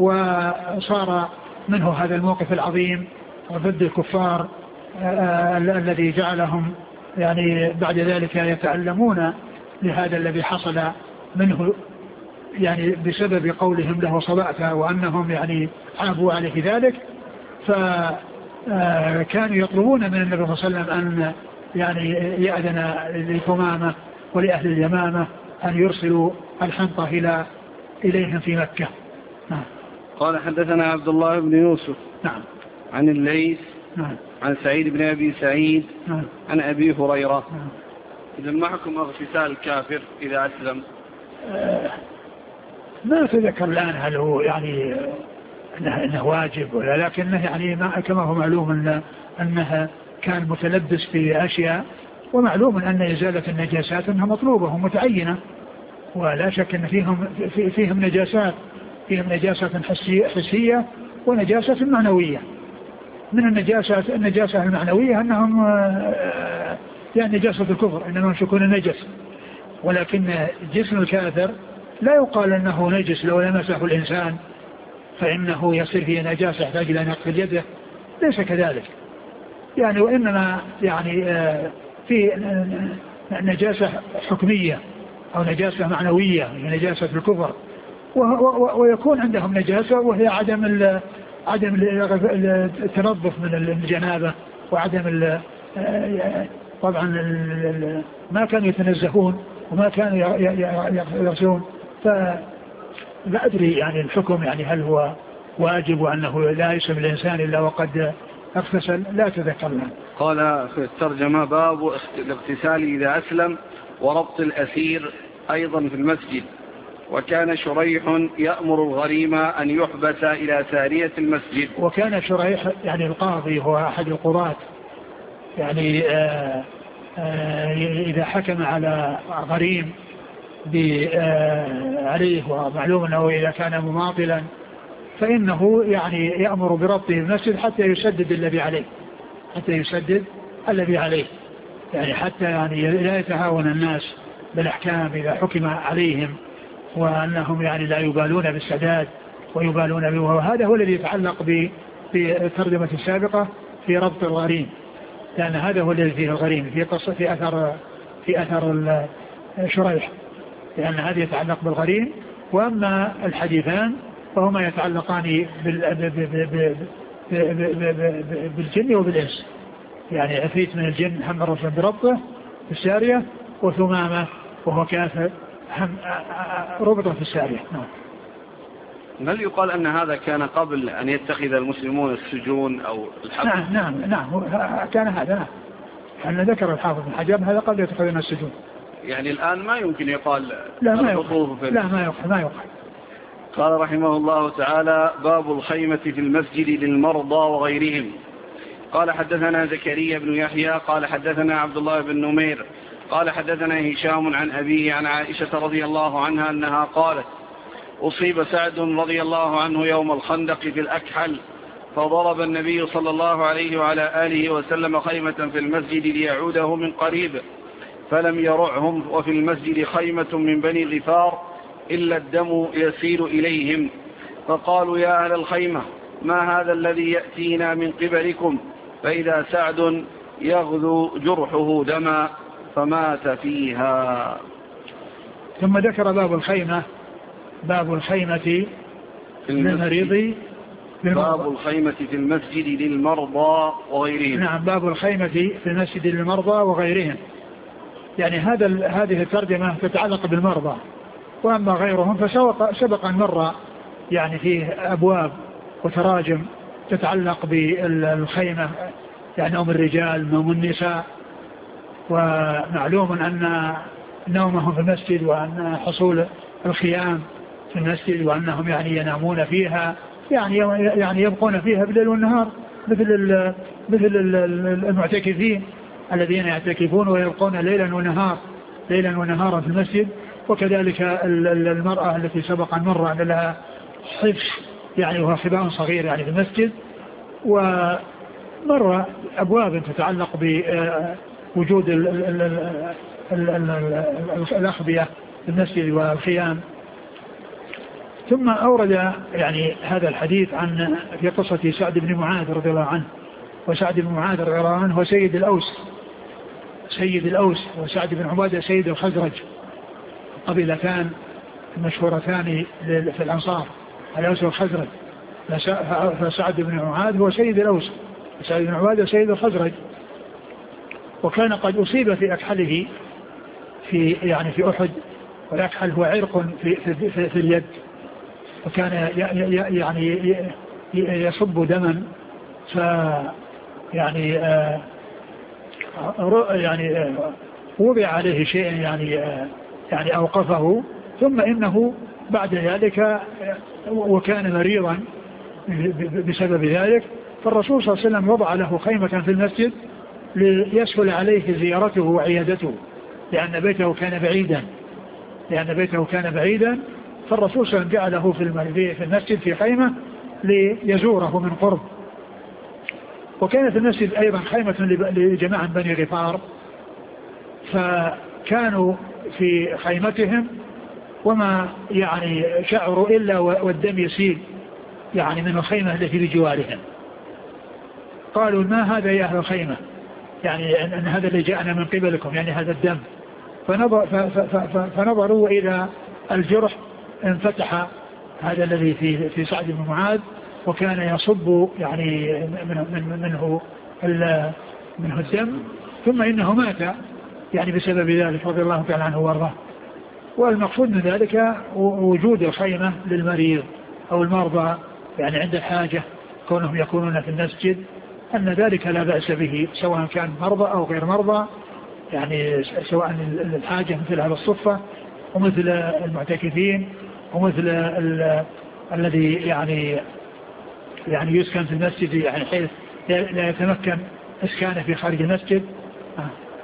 وصار منه هذا الموقف العظيم ضد الكفار الذي جعلهم يعني بعد ذلك يتعلمون لهذا الذي حصل منه يعني بسبب قولهم له صبأت، وأنهم يعني عابوا عليه ذلك. فكانوا يطلبون من النبي صلى الله عليه وسلم أن يعني يأذن لثمامة ولأهل اليمامة أن يرسلوا الحنطة إلى إليهم في مكة. نعم. قال حدثنا عبد الله بن يوسف نعم. عن الليث نعم. عن سعيد بن أبي سعيد نعم. عن أبي هريرة. نعم. إذا معكم اغتسال الكافر إذا أسلم؟ آه ما أتذكر الآن هل هو يعني أنه, إنه واجب ولا، لكنه يعني ما كما هو معلوم أن أنها كان متلبس في أشياء، ومعلوم أن إزالة النجاسات أنها مطلوبة ومتعينة، ولا شك أن فيهم, فيهم نجاسات فيهم نجاسة حسية ونجاسة معنوية. من النجاسات النجاسة المعنوية أنهم يعني نجاسة الكفر إنما يشكون النجس، ولكن جسم الكافر لا يقال أنه نجس لو لمسه الإنسان فإنه يصير فيه نجاسة يحتاج إلى أن يغسل يده، ليس كذلك يعني، وإنما يعني في نجاسة حكمية أو نجاسة معنوية نجاسة الكفر، ويكون عندهم نجاسة وهي عدم عدم التنظف من الجنابة وعدم طبعا ما كانوا يتنزهون وما كانوا يغسلون. فلا أدري يعني الحكم يعني هل هو واجب وأنه لا يسلم الإنسان إلا وقد اغتسل، لا أتذكر له. قال في الترجمة باب الاغتسال إذا أسلم وربط الأسير أيضا في المسجد. وكان شريح يأمر الغريم أن يحبس إلى سارية المسجد. وكان شريح يعني القاضي هو أحد القضاة، يعني آآ آآ إذا حكم على غريم عليه ومعلوم أنه إذا كان مماطلا فإنه يعني يأمر بربطه المسجد حتى يسدد الذي عليه حتى يسدد الذي عليه يعني حتى يعني لا يتهاون الناس بالأحكام إذا حكم عليهم، وأنهم يعني لا يبالون بالسداد ويبالون به. وهذا هو الذي يتعلق بالترجمة السابقة في ربط الغريم، لأن هذا هو الذي فيه الغريم في قصة في أثر في أثر شريح، لأن هذا يتعلق بالغريم. وأما الحديثان فهما يتعلقان بالجن وبالإنس، يعني عفريت من الجن هم الرسول بربطه في السارية، وثمامة وهو كافر ربط في السارية. هل يقال أن هذا كان قبل أن يتخذ المسلمون السجون أو الحبس؟ نعم نعم نعم كان هذا، نعم أن ذكر الحافظ بن حجر هذا قبل يتخذون السجون. يعني الآن ما يمكن يقال لا ما يقال لا ما يقال ما يقال. قال رحمه الله تعالى: باب الخيمة في المسجد للمرضى وغيرهم. قال حدثنا زكريا بن يحيى قال حدثنا عبد الله بن نمير قال حدثنا هشام عن أبيه عن عائشة رضي الله عنها أنها قالت: أصيب سعد رضي الله عنه يوم الخندق في الأكحل، فضرب النبي صلى الله عليه وعلى آله وسلم خيمة في المسجد ليعوده من قريب، فلم يرعهم، وفي المسجد خيمة من بني غفار إلا الدم يسيل إليهم، فقالوا: يا أهل الخيمة، ما هذا الذي يأتينا من قبلكم؟ فإذا سعد يغذو جرحه دما، فمات فيها. ثم ذكر باب الخيمة باب الخيمة للمريض باب الخيمة في المسجد للمرضى وغيرهم. نعم باب الخيمة في المسجد للمرضى وغيرهم. يعني هذا هذه الترجمة تتعلق بالمرضى، وأما غيرهم فسبق أن مر يعني فيه أبواب وتراجم تتعلق بالخيمة، يعني نوم الرجال نوم النساء، ومعلوم أن نومهم في المسجد وأن حصول الخيام في المسجد وأنهم يعني ينامون فيها، يعني يعني يبقون فيها بالليل والنهار مثل مثل المعتكفين الذين يعتكفون ويبقون ليلا ونهار ليلا ونهارا في المسجد. وكذلك المرأة التي سبق أن مر أن لها حفش يعني وهو خباء صغير يعني في المسجد، ومر أبواب تتعلق بوجود الأخبية في المسجد والخيام. ثم أورد يعني هذا الحديث عن في قصة سعد بن معاذ رضي الله عنه. وسعد بن معاذ رضي الله عنه هو سيد الأوس سيد الأوس وسعد بن عبادة سيد الخزرج، قبيلتان مشهورتان في الأنصار الأوس والخزرج. فسعد بن معاذ هو سيد الأوس وسعد بن عبادة سيد الخزرج، وكان قد أصيب في أكحله في يعني في أحد، والأكحل هو عرق في, في, في, في اليد، وكان يعني يصب دما، ف يعني آه يعني آه وضع عليه شيء يعني آه يعني أوقفه، ثم إنه بعد ذلك وكان مريضا بسبب ذلك، فالرسول صلى الله عليه وسلم وضع له خيمة في المسجد ليسهل عليه زيارته وعيادته، لأن بيته كان بعيدا لأن بيته كان بعيدا فالرسول صلى الله عليه وسلم جعله في المسجد في خيمة ليزوره من قرب. وكان في المسجد أيضا خيمة لجماعة بني غفار، فكانوا في خيمتهم وما يعني شعروا إلا والدم يسيل يعني من الخيمة التي بجوارهم. قالوا: ما هذا يا أهل الخيمة؟ يعني أن هذا اللي جاءنا من قبلكم، يعني هذا الدم. فنظر فنظروا إلى الجرح انفتح هذا الذي في في سعد بن معاذ، وكان يصب يعني منه منه منه الدم، ثم إنه مات يعني بسبب ذلك رضي الله تعالى عنه وارضاه. والمقصود من ذلك وجود الخيمة للمريض أو المرضى يعني عند الحاجة، كونهم يكونون في المسجد، أن ذلك لا بأس به سواء كان مرضى أو غير مرضى، يعني سواء الحاجة مثل هذا الصفة ومثل المعتكفين ومثل الذي يعني يعني يسكن في المسجد يعني حيث لا يتمكن إسكانه في خارج المسجد. آه.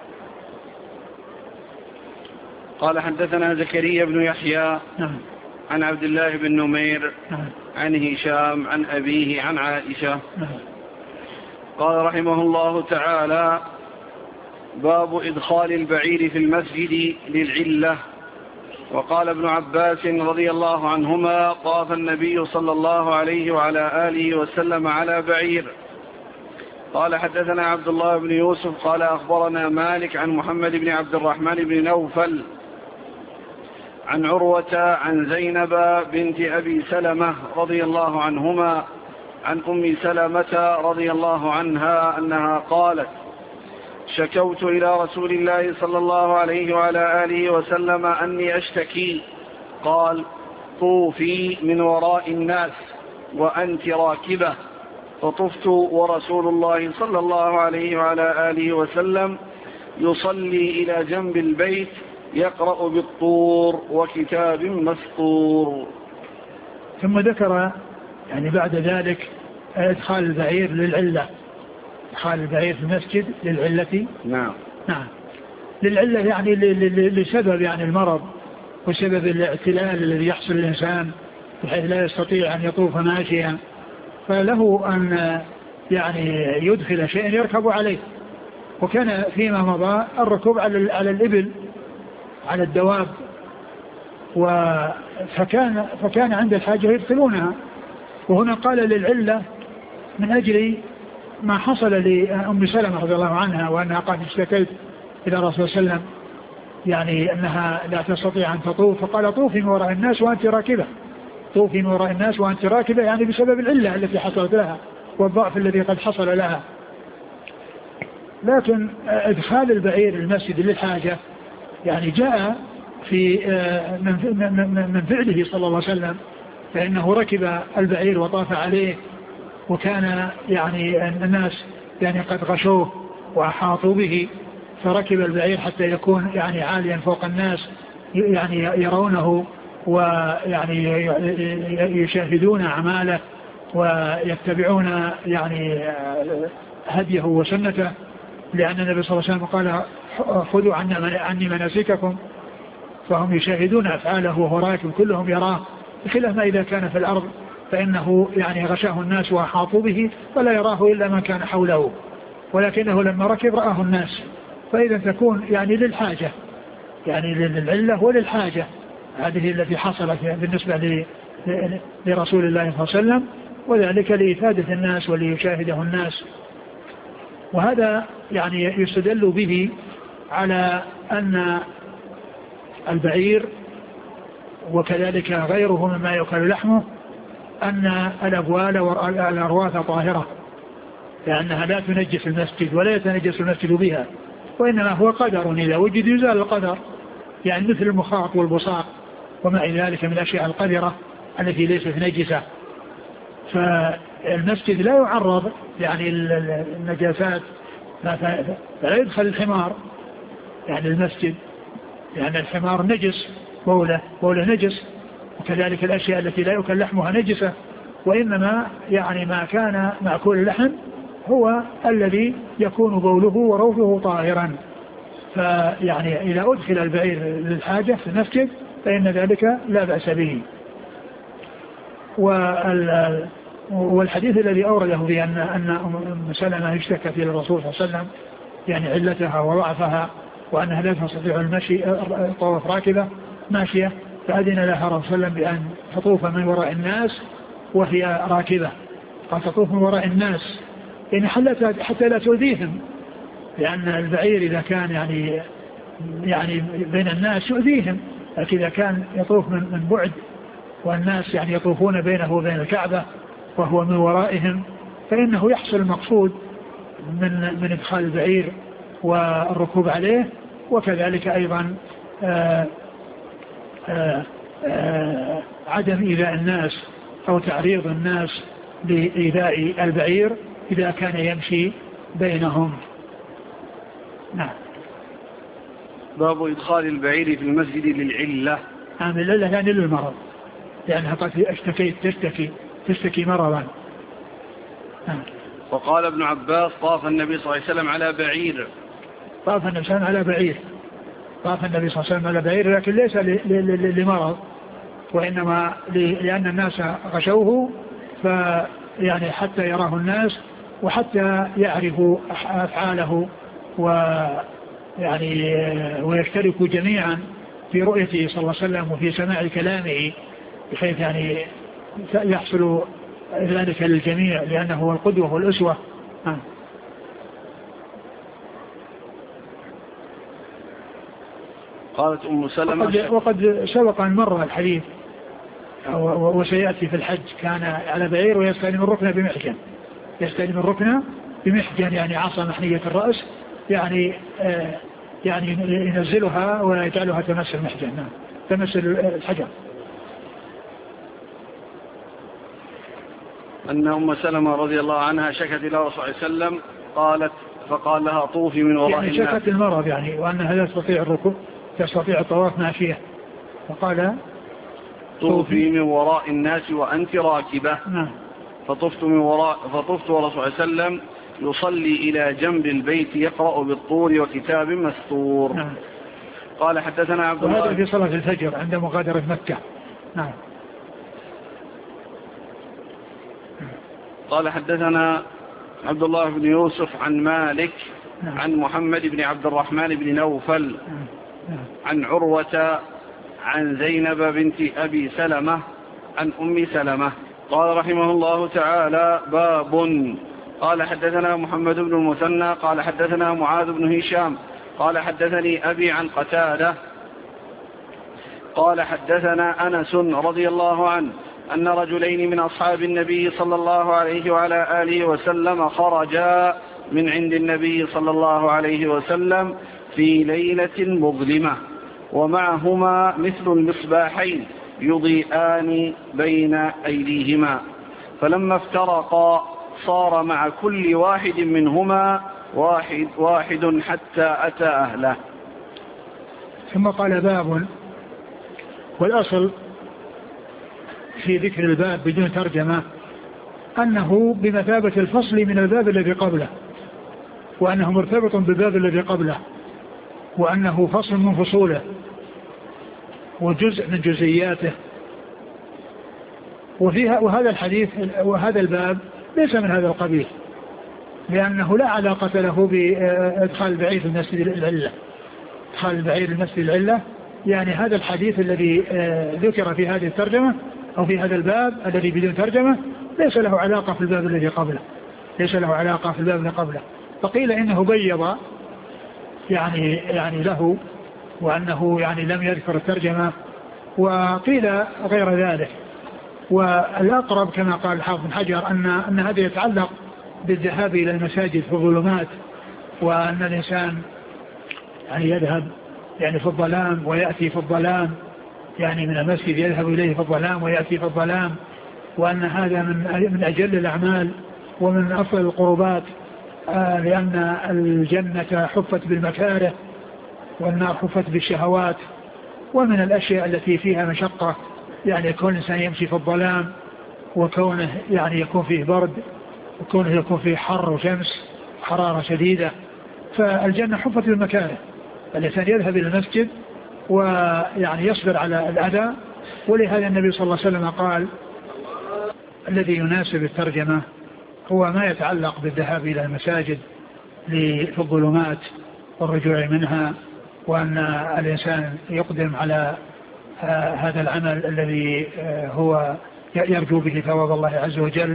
قال حدثنا زكريا بن يحيى نعم. عن عبد الله بن نمير نعم. عن هشام عن أبيه عن عائشة. نعم. قال رحمه الله تعالى: باب إدخال البعير في المسجد للعلة. وقال ابن عباس رضي الله عنهما: طاف النبي صلى الله عليه وعلى آله وسلم على بعير. قال حدثنا عبد الله بن يوسف قال أخبرنا مالك عن محمد بن عبد الرحمن بن نوفل عن عروة عن زينب بنت أبي سلمة رضي الله عنهما عن أم سلمة رضي الله عنها أنها قالت: شكوت إلى رسول الله صلى الله عليه وعلى آله وسلم أني أشتكي. قال: طوفي من وراء الناس وأنت راكبة. فطفت ورسول الله صلى الله عليه وعلى آله وسلم يصلي إلى جنب البيت يقرأ بالطور وكتاب مسطور. ثم ذكر يعني بعد ذلك إدخال البعير للعلة، إدخال البعير في المسجد للعلة. نعم نعم للعلة يعني لسبب يعني المرض وسبب الاعتلال الذي يحصل للإنسان بحيث لا يستطيع أن يطوف ماشيا، فله أن يعني يدخل شيئا يركب عليه. وكان فيما مضى الركوب على على الإبل على الدواب، فكان فكان عند الحاجة يدخلونها. وهنا قال للعلة من أجل ما حصل لأم سلمة رضي الله عنها وأنها قالت اشتكيت إلى الرسول صلى الله عليه وسلم يعني أنها لا تستطيع أن تطوف، فقال طوفي من وراء الناس وأنت راكبة، طوفي من وراء الناس وأنت راكبة، يعني بسبب العلة التي حصلت لها والضعف الذي قد حصل لها. لكن إدخال البعير المسجد للحاجة يعني جاء في من فعله صلى الله عليه وسلم، فإنه ركب البعير وطاف عليه، وكان يعني الناس يعني قد غشوه وأحاطوا به، فركب البعير حتى يكون يعني عاليا فوق الناس يعني يرونه ويعني يشاهدون أعماله ويتبعون يعني هديه وسنته، لأن النبي صلى الله عليه وسلم قال خذوا عني مناسككم، فهم يشاهدون أفعاله وهو راكب كلهم يراه، بخلاف ما إذا كان في الأرض فإنه يعني غشاه الناس وأحاطوا به فلا يراه إلا من كان حوله، ولكنه لما ركب رآه الناس. فإذا تكون يعني للحاجة، يعني للعلة وللحاجة، هذه التي حصلت بالنسبة لرسول الله صلى الله عليه وسلم، وذلك لإفادة الناس وليشاهده الناس. وهذا يعني يستدل به على أن البعير وكذلك غيره مما يؤكل لحمه أن الأبوال والأرواث طاهرة، لأنها لا تنجس المسجد ولا يتنجس المسجد بها، وإنما هو قدر إذا وجد يزال القدر، يعني مثل المخاط والبصاق وما إلى ذلك من الأشياء القذرة التي ليست نجسة. فالمسجد لا يعرض يعني النجاسات، فلا يدخل الحمار يعني المسجد، لأن الحمار نجس، بوله بوله نجس، وكذلك الأشياء التي لا يؤكل لحمها نجسة، وإنما يعني ما كان مأكول اللحم هو الذي يكون بوله وروثه طاهرا. فيعني إذا أدخل البعير للحاجة في المسجد فإن ذلك لا بأس به. والحديث الذي أورده به أن أن أم سلمة اشتكت إلى الرسول صلى الله عليه وسلم يعني علتها وضعفها وأنها لا تستطيع المشي طواف راكبة ماشية، فأذن لها الرسول صلى الله عليه وسلم بأن تطوف من وراء الناس وهي راكبة، قد تطوف من وراء الناس يعني حتى لا تؤذيهم، لأن البعير إذا كان يعني يعني بين الناس يؤذيهم، لكن إذا كان يطوف من من بعد والناس يعني يطوفون بينه وبين الكعبة وهو من ورائهم، فإنه يحصل المقصود من من إدخال البعير والركوب عليه، وكذلك أيضا آآ آآ آآ عدم إيذاء الناس أو تعريض الناس لإيذاء البعير إذا كان يمشي بينهم. نعم. باب إدخال البعير في المسجد للعلة. نعم العلة يعني للمرض، لأنها قد اشتكيت تشتكي تشتكي مرضا. نعم. وقال ابن عباس طاف النبي صلى الله عليه وسلم على بعير. طاف النبي صلى الله عليه وسلم على بعير طاف النبي صلى الله عليه وسلم على بعير، لكن ليس لمرض، وإنما لأن الناس غشوه، فيعني حتى يراه الناس وحتى يعرفوا أفعاله ويعني ويشتركوا جميعا في رؤيته صلى الله عليه وسلم وفي سماع كلامه، بحيث يعني يحصل ذلك للجميع، لأنه هو القدوة والأسوة. آه. قالت أم سلمة وقد, وقد سبق أن مر الحديث وسيأتي في الحج، كان على بعير ويستلم الركن بمحجن، يستلم الركن بمحجن يعني عصا محنية الرأس، يعني آه يعني ينزلها ويجعلها تمس المحجن، نعم تمس الحجر. أن أم سلمة رضي الله عنها شكت إلى رسول الله صلى الله عليه وسلم قالت فقال لها طوفي من وراء يعني الناس، شكت المرض يعني وأنها لا تستطيع الركوب تستطيع الطواف ماشية، فقال طوفي من وراء الناس وأنت راكبة. نعم. فطفت من وراء فطفت ورسول الله صلى الله عليه وسلم يصلي إلى جنب البيت يقرأ بالطور وكتاب مستور. نعم. قال حدثنا عبد الله، وهذا في صلاة الفجر عند مغادرة مكة. نعم. قال حدثنا عبد الله بن يوسف عن مالك نعم. عن محمد بن عبد الرحمن بن نوفل نعم. نعم. عن عروة عن زينب بنت أبي سلمة عن أم سلمة قال رحمه الله تعالى باب. قال حدثنا محمد بن المثنى قال حدثنا معاذ بن هشام قال حدثني أبي عن قتادة قال حدثنا أنس رضي الله عنه أن رجلين من أصحاب النبي صلى الله عليه وعلى آله وسلم خرجا من عند النبي صلى الله عليه وسلم في ليلة مظلمة ومعهما مثل المصباحين يضيئان بين أيديهما، فلما افترقا صار مع كل واحد منهما واحد, واحد حتى أتى أهله. ثم قال باب، والأصل في ذكر الباب بدون ترجمة أنه بمثابة الفصل من الباب الذي قبله، وأنه مرتبط بالباب الذي قبله، وأنه فصل من فصوله وجزء من جزئياته. وفيها وهذا الحديث وهذا الباب ليس من هذا القبيل، لأنه لا علاقة له بإدخال البعير المسجد العلة. إدخال البعير المسجد العلة يعني هذا الحديث الذي ذكر في هذه الترجمة أو في هذا الباب الذي بدون ترجمة ليس له علاقة في الباب الذي قبله، ليس له علاقة في الباب الذي قبله. فقيل إنه بيض يعني يعني له، وأنه يعني لم يذكر الترجمة، وقيل غير ذلك. والأقرب كما قال الحافظ بن حجر أن أن هذا يتعلق بالذهاب إلى المساجد في الظلمات، وأن الإنسان يعني يذهب يعني في الظلام ويأتي في الظلام، يعني من المسجد يذهب إليه في الظلام ويأتي في الظلام، وأن هذا من من أجل الأعمال ومن أفضل القربات، آه لأن الجنة حفت بالمكاره والنار حفت بالشهوات. ومن الأشياء التي فيها مشقة يعني يكون الإنسان يمشي في الظلام، وكونه يعني يكون فيه برد، وكونه يكون فيه حر وشمس حرارة شديدة. فالجنة حفت بالمكاره، الإنسان يذهب إلى المسجد ويعني يصبر على الأذى. ولهذا النبي صلى الله عليه وسلم قال الذي يناسب الترجمة هو ما يتعلق بالذهاب إلى المساجد في الظلمات والرجوع منها، وأن الإنسان يقدم على هذا العمل الذي هو يرجو به ثواب الله عز وجل،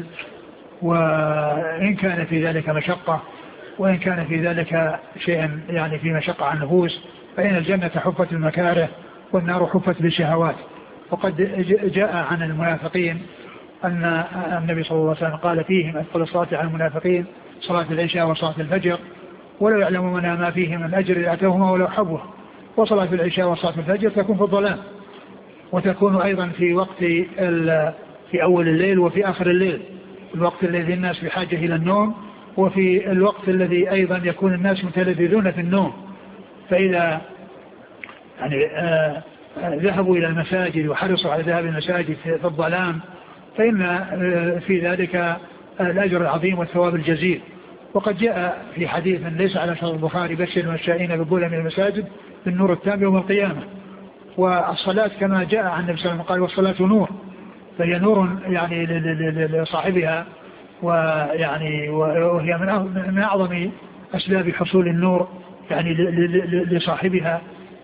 وإن كان في ذلك مشقة، وإن كان في ذلك شيء يعني في مشقة عن النفوس، فإن الجنة حفت المكاره والنار حفت بالشهوات. وقد جاء عن المنافقين أن النبي صلى الله عليه وسلم قال فيهم أثقل الصلاة على المنافقين صلاة العشاء وصلاة الفجر، ولو يعلمون ما فيه من أجر لأتوهما ولو حبوه. وصلاة العشاء وصلاة الفجر تكون في الظلام، وتكون أيضا في وقت في أول الليل وفي آخر الليل، الوقت الذي الناس بحاجة إلى النوم، وفي الوقت الذي أيضا يكون الناس متلذذون في النوم. فإذا يعني آه ذهبوا إلى المساجد وحرصوا على ذهاب المساجد في الظلام فإن آه في ذلك الأجر العظيم والثواب الجزيل. وقد جاء في حديث ليس على شرط البخاري بشر المشائين بالظلم من المساجد بالنور التام يوم القيامة. والصلاة كما جاء عن النبي صلى الله عليه وسلم قال والصلاة نور، فهي نور يعني لصاحبها، ويعني وهي من أعظم أسباب حصول النور يعني لصاحبها.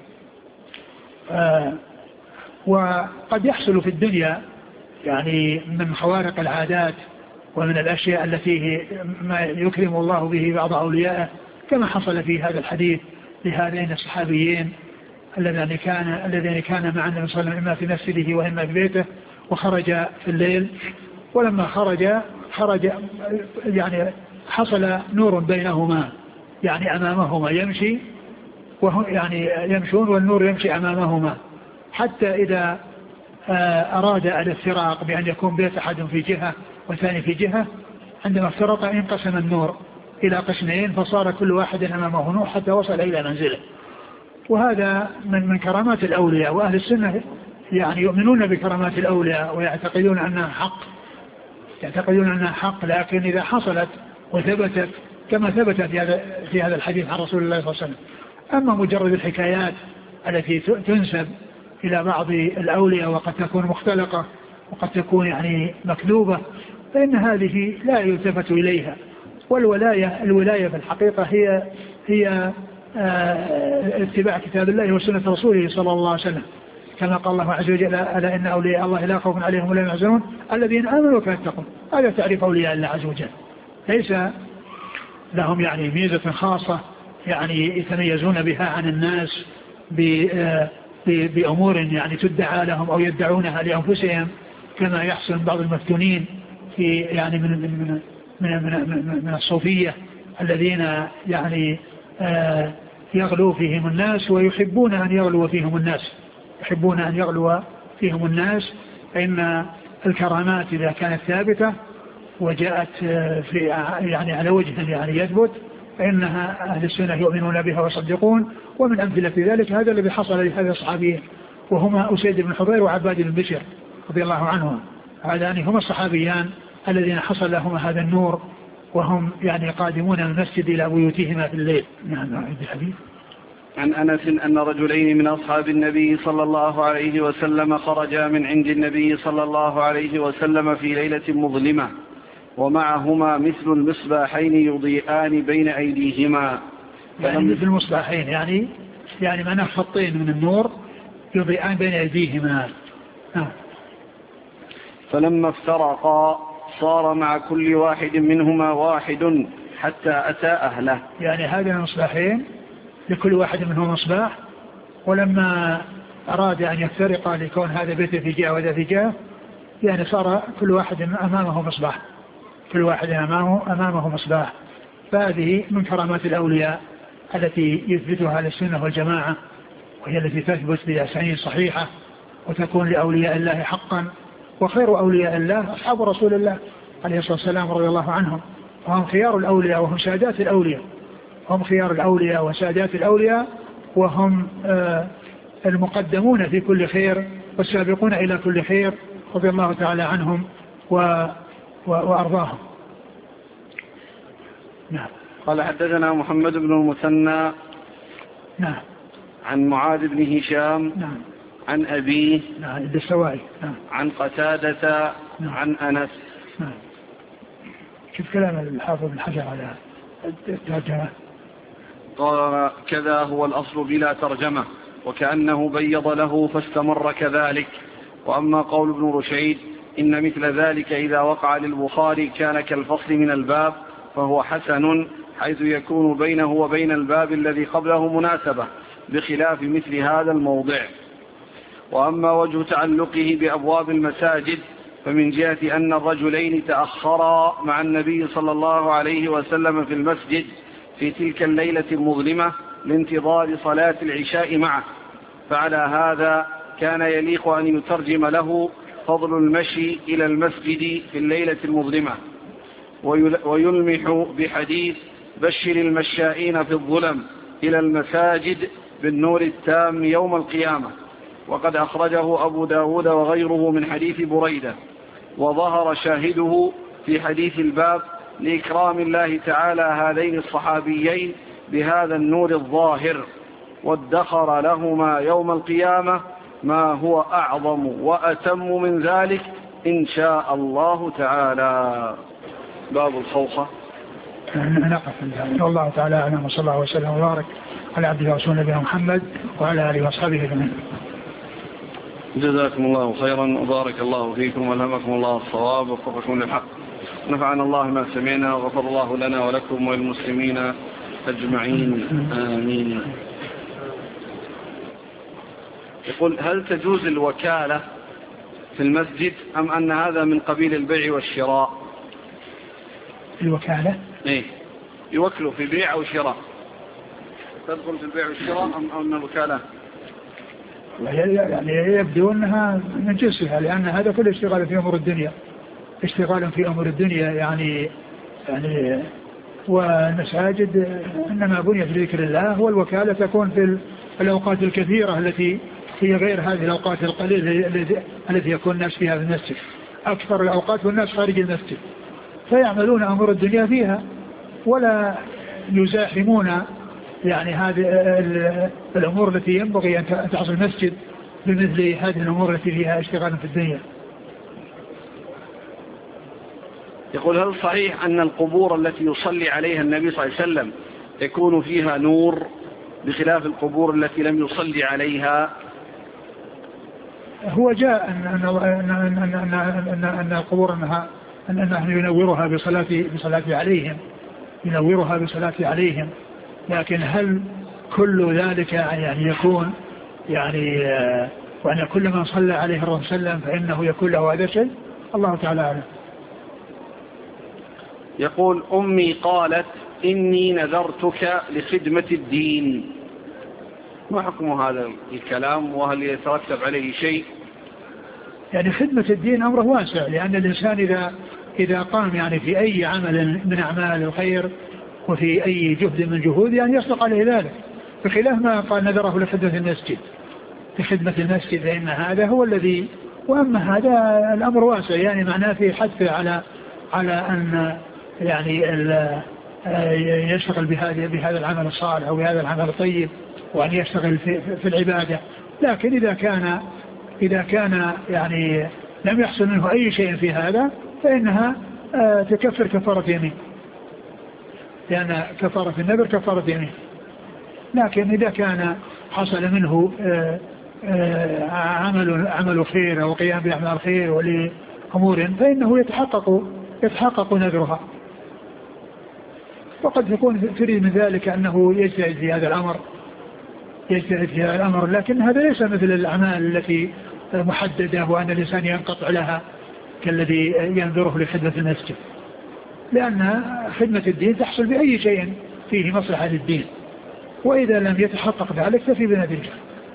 وقد يحصل في الدنيا يعني من خوارق العادات ومن الأشياء التي ما يكرم الله به بعض أوليائه، كما حصل في هذا الحديث لهذين الصحابيين الذين كان الذين كان مع النبي صلى الله عليه وسلم إما في مسجده وإما في بيته، وخرج في الليل، ولما خرج خرج يعني حصل نور بينهما، يعني أمامهما يمشي وهم يعني يمشون والنور يمشي أمامهما، حتى إذا أراد الافتراق بأن يكون بيت أحد في جهة والثاني في جهة، عندما افترق انقسم النور إلى قسمين فصار كل واحد أمامه نور حتى وصل إلى منزله. وهذا من من كرامات الأولياء، وأهل السنة يعني يؤمنون بكرامات الأولياء ويعتقدون أنها حق يعتقدون أنها حق لكن إذا حصلت وثبتت كما ثبت في هذا في هذا الحديث عن رسول الله صلى الله عليه وسلم. أما مجرد الحكايات التي تنسب إلى بعض الأولياء وقد تكون مختلقة وقد تكون يعني مكذوبة، فإن هذه لا يلتفت إليها. والولاية الولاية في الحقيقة هي هي اتباع كتاب الله وسنة رسوله صلى الله عليه وسلم، كما قال الله عز وجل: ألا إن أولياء الله لا خوف عليهم ولا هم يحزنون الذين آمنوا وكانوا يتقون. هذا تعريف أولياء الله عز وجل، ليس لهم يعني ميزة خاصة يعني يتميزون بها عن الناس بأمور يعني تدعى لهم أو يدعونها لأنفسهم، كما يحصل بعض المفتونين في يعني من من من من, من الصوفية الذين يعني يغلو فيهم الناس ويحبون أن يغلو فيهم الناس يحبون أن يغلو فيهم الناس فإن الكرامات إذا كانت ثابتة وجاءت في يعني على وجه يعني يثبت فإنها أهل السنة يؤمنون بها ويصدقون. ومن أمثلة ذلك هذا الذي حصل لهذا الصحابيين، وهما أسيد بن حضير وعباد بن بشر رضي الله عنهم. هذان هما الصحابيان الذين حصل لهما هذا النور وهم يعني قادمون من المسجد إلى بيوتهما في الليل. نعم. الحديث عن أنس أن رجلين من أصحاب النبي صلى الله عليه وسلم خرجا من عند النبي صلى الله عليه وسلم في ليلة مظلمة ومعهما مثل المصباحين يضيئان بين أيديهما. يعني مثل المصباحين يعني يعني معناه خطين من النور يضيئان بين أيديهما. آه. فلما افترقا صار مع كل واحد منهما واحد حتى أتى أهله. يعني هذين المصباحين لكل واحد منهم مصباح، ولما أراد أن يفترق لكون هذا بيت في جهة وهذا في جهة يعني صار كل واحد أمامه مصباح كل واحد أمامه, أمامه مصباح. فهذه من كرامات الأولياء التي يثبتها السنة والجماعة، وهي التي تثبت بأسانيد صحيحة وتكون لأولياء الله حقا. وخير أولياء الله أصحاب رسول الله عليه الصلاة والسلام رضي الله عنهم، وهم خيار الأولياء وهم سادات الأولياء هم خيار الأولياء وسادات الأولياء وهم آه المقدمون في كل خير والسابقون إلى كل خير رضي الله تعالى عنهم و و وأرضاهم. نعم. قال حدثنا محمد بن المثنى نعم عن معاذ بن هشام نعم عن أبيه نعم الدستوائي نعم عن قتادة نعم عن أنس. نعم. شوف كلام الحافظ بن حجر على الترجمة. قال كذا هو الأصل بلا ترجمة، وكأنه بيض له فاستمر كذلك. وأما قول ابن رشيد إن مثل ذلك إذا وقع للبخاري كان كالفصل من الباب فهو حسن، حيث يكون بينه وبين الباب الذي قبله مناسبة بخلاف مثل هذا الموضع. وأما وجه تعلقه بأبواب المساجد فمن جهة أن الرجلين تأخرا مع النبي صلى الله عليه وسلم في المسجد في تلك الليلة المظلمة لانتظار صلاة العشاء معه، فعلى هذا كان يليق أن يترجم له فضل المشي إلى المسجد في الليلة المظلمة، ويلمح بحديث بشر المشائين في الظلم إلى المساجد بالنور التام يوم القيامة. وقد أخرجه أبو داود وغيره من حديث بريدة، وظهر شاهده في حديث الباب لإكرام الله تعالى هذين الصحابيين بهذا النور الظاهر، وادخر لهما يوم القيامة ما هو أعظم وأتم من ذلك إن شاء الله تعالى. باب الخوخة. نقف والله تعالى أعلم، وصلى الله وسلم وبارك على عبده ورسوله نبينا محمد وعلى آله وأصحابه أجمعين. جزاكم الله خيرا وبارك الله فيكم والهمكم الله الصواب ووفقكم للحق. نفعنا الله ما سمعنا وغفر الله لنا ولكم وللمسلمين أجمعين آمين. يقول هل تجوز الوكالة في المسجد أم أن هذا من قبيل البيع والشراء؟ الوكالة؟ إيه، يوكلوا في بيع أو شراء. تدخل في البيع والشراء أم أم الوكالة؟ يعني يبدو أنها من جنسها، لأن هذا كله اشتغال في أمور الدنيا، اشتغال في أمور الدنيا يعني يعني والمساجد إنما بنيت لذكر الله، والوكالة تكون في الأوقات الكثيرة التي هي غير هذه الأوقات القليلة التي يكون الناس فيها في المسجد. أكثر الأوقات والناس خارج المسجد، فيعملون أمور الدنيا فيها ولا يزاحمون يعني هذه الأمور التي ينبغي أن تحصل المسجد بمثل هذه الأمور التي فيها اشتغال في الدنيا. يقول: هل صحيح أن القبور التي يصلي عليها النبي صلى الله عليه وسلم يكون فيها نور بخلاف القبور التي لم يصلي عليها؟ هو جاء أن أن أن أن أن, أن القبور أنها أن نحن ينورها بصلاة بصلاة عليهم ينورها بصلاة عليهم، لكن هل كل ذلك يعني يكون يعني وأن كل من صلى عليه الرسول صلى الله عليه وسلم فإنه يكون له هذا الشيء؟ الله تعالى أعلم. يقول: أمي قالت إني نذرتك لخدمة الدين، ما حكم هذا الكلام وهل يترتب عليه شيء؟ يعني خدمة الدين أمره واسع، لأن الإنسان إذا إذا قام يعني في أي عمل من أعمال الخير وفي أي جهد من جهود يعني يصدق عليه ذلك، بخلاف ما قال نذره لخدمة المسجد لخدمة المسجد، فإن هذا هو الذي، وأما هذا الأمر واسع يعني معناه في حث على على أن يعني يشتغل بهذا بهذا العمل الصالح أو بهذا العمل الطيب، وأن يشتغل في, في العبادة. لكن إذا كان إذا كان يعني لم يحصل منه أي شيء في هذا فإنها تكفر كفارة يمين، لأن كفارة النذر كفارة يمين. لكن إذا كان حصل منه عمل عمل خير أو قيام بأعمال خير ولأمور فإنه يتحقق يتحقق نذرها، وقد يكون تريد من ذلك أنه يجتهد في هذا الأمر يجتهد في هذا الأمر لكن هذا ليس مثل الأعمال التي محددة وأن الإنسان ينقطع لها كالذي ينذره لخدمة المسجد، لأن خدمة الدين تحصل بأي شيء فيه مصلحة للدين، وإذا لم يتحقق ذلك ففي بنذرها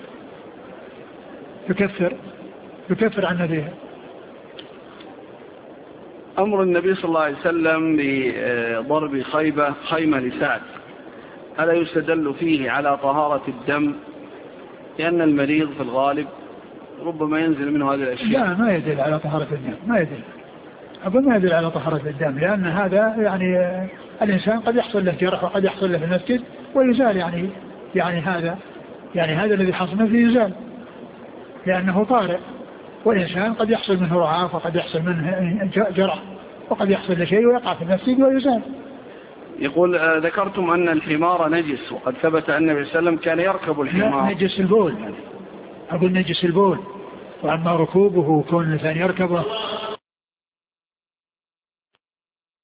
يكفر يكفر عن نذرها. أمر النبي صلى الله عليه وسلم بضرب خيبة خيمة لسعد، ألا يستدل فيه على طهارة الدم؟ لأن المريض في الغالب ربما ينزل منه هذه الأشياء. لا، ما يدل على طهارة الدم، ما يدل أقول ما يدل على طهارة الدم، لأن هذا يعني الإنسان قد يحصل له جرح وقد يحصل له في المسجد ويزال، يعني يعني هذا يعني هذا الذي حصل منه يزال لأنه طارئ، والإنسان قد يحصل منه رعاف وقد يحصل منه جرح وقد يحصل له شيء ويقع في المسجد ويزال. يقول: آه ذكرتم أن الحمار نجس، وقد ثبت أن النبي صلى الله عليه وسلم كان يركب الحمار. نجس البول، أقول نجس البول، وأما ركوبه كون الإنسان يركبه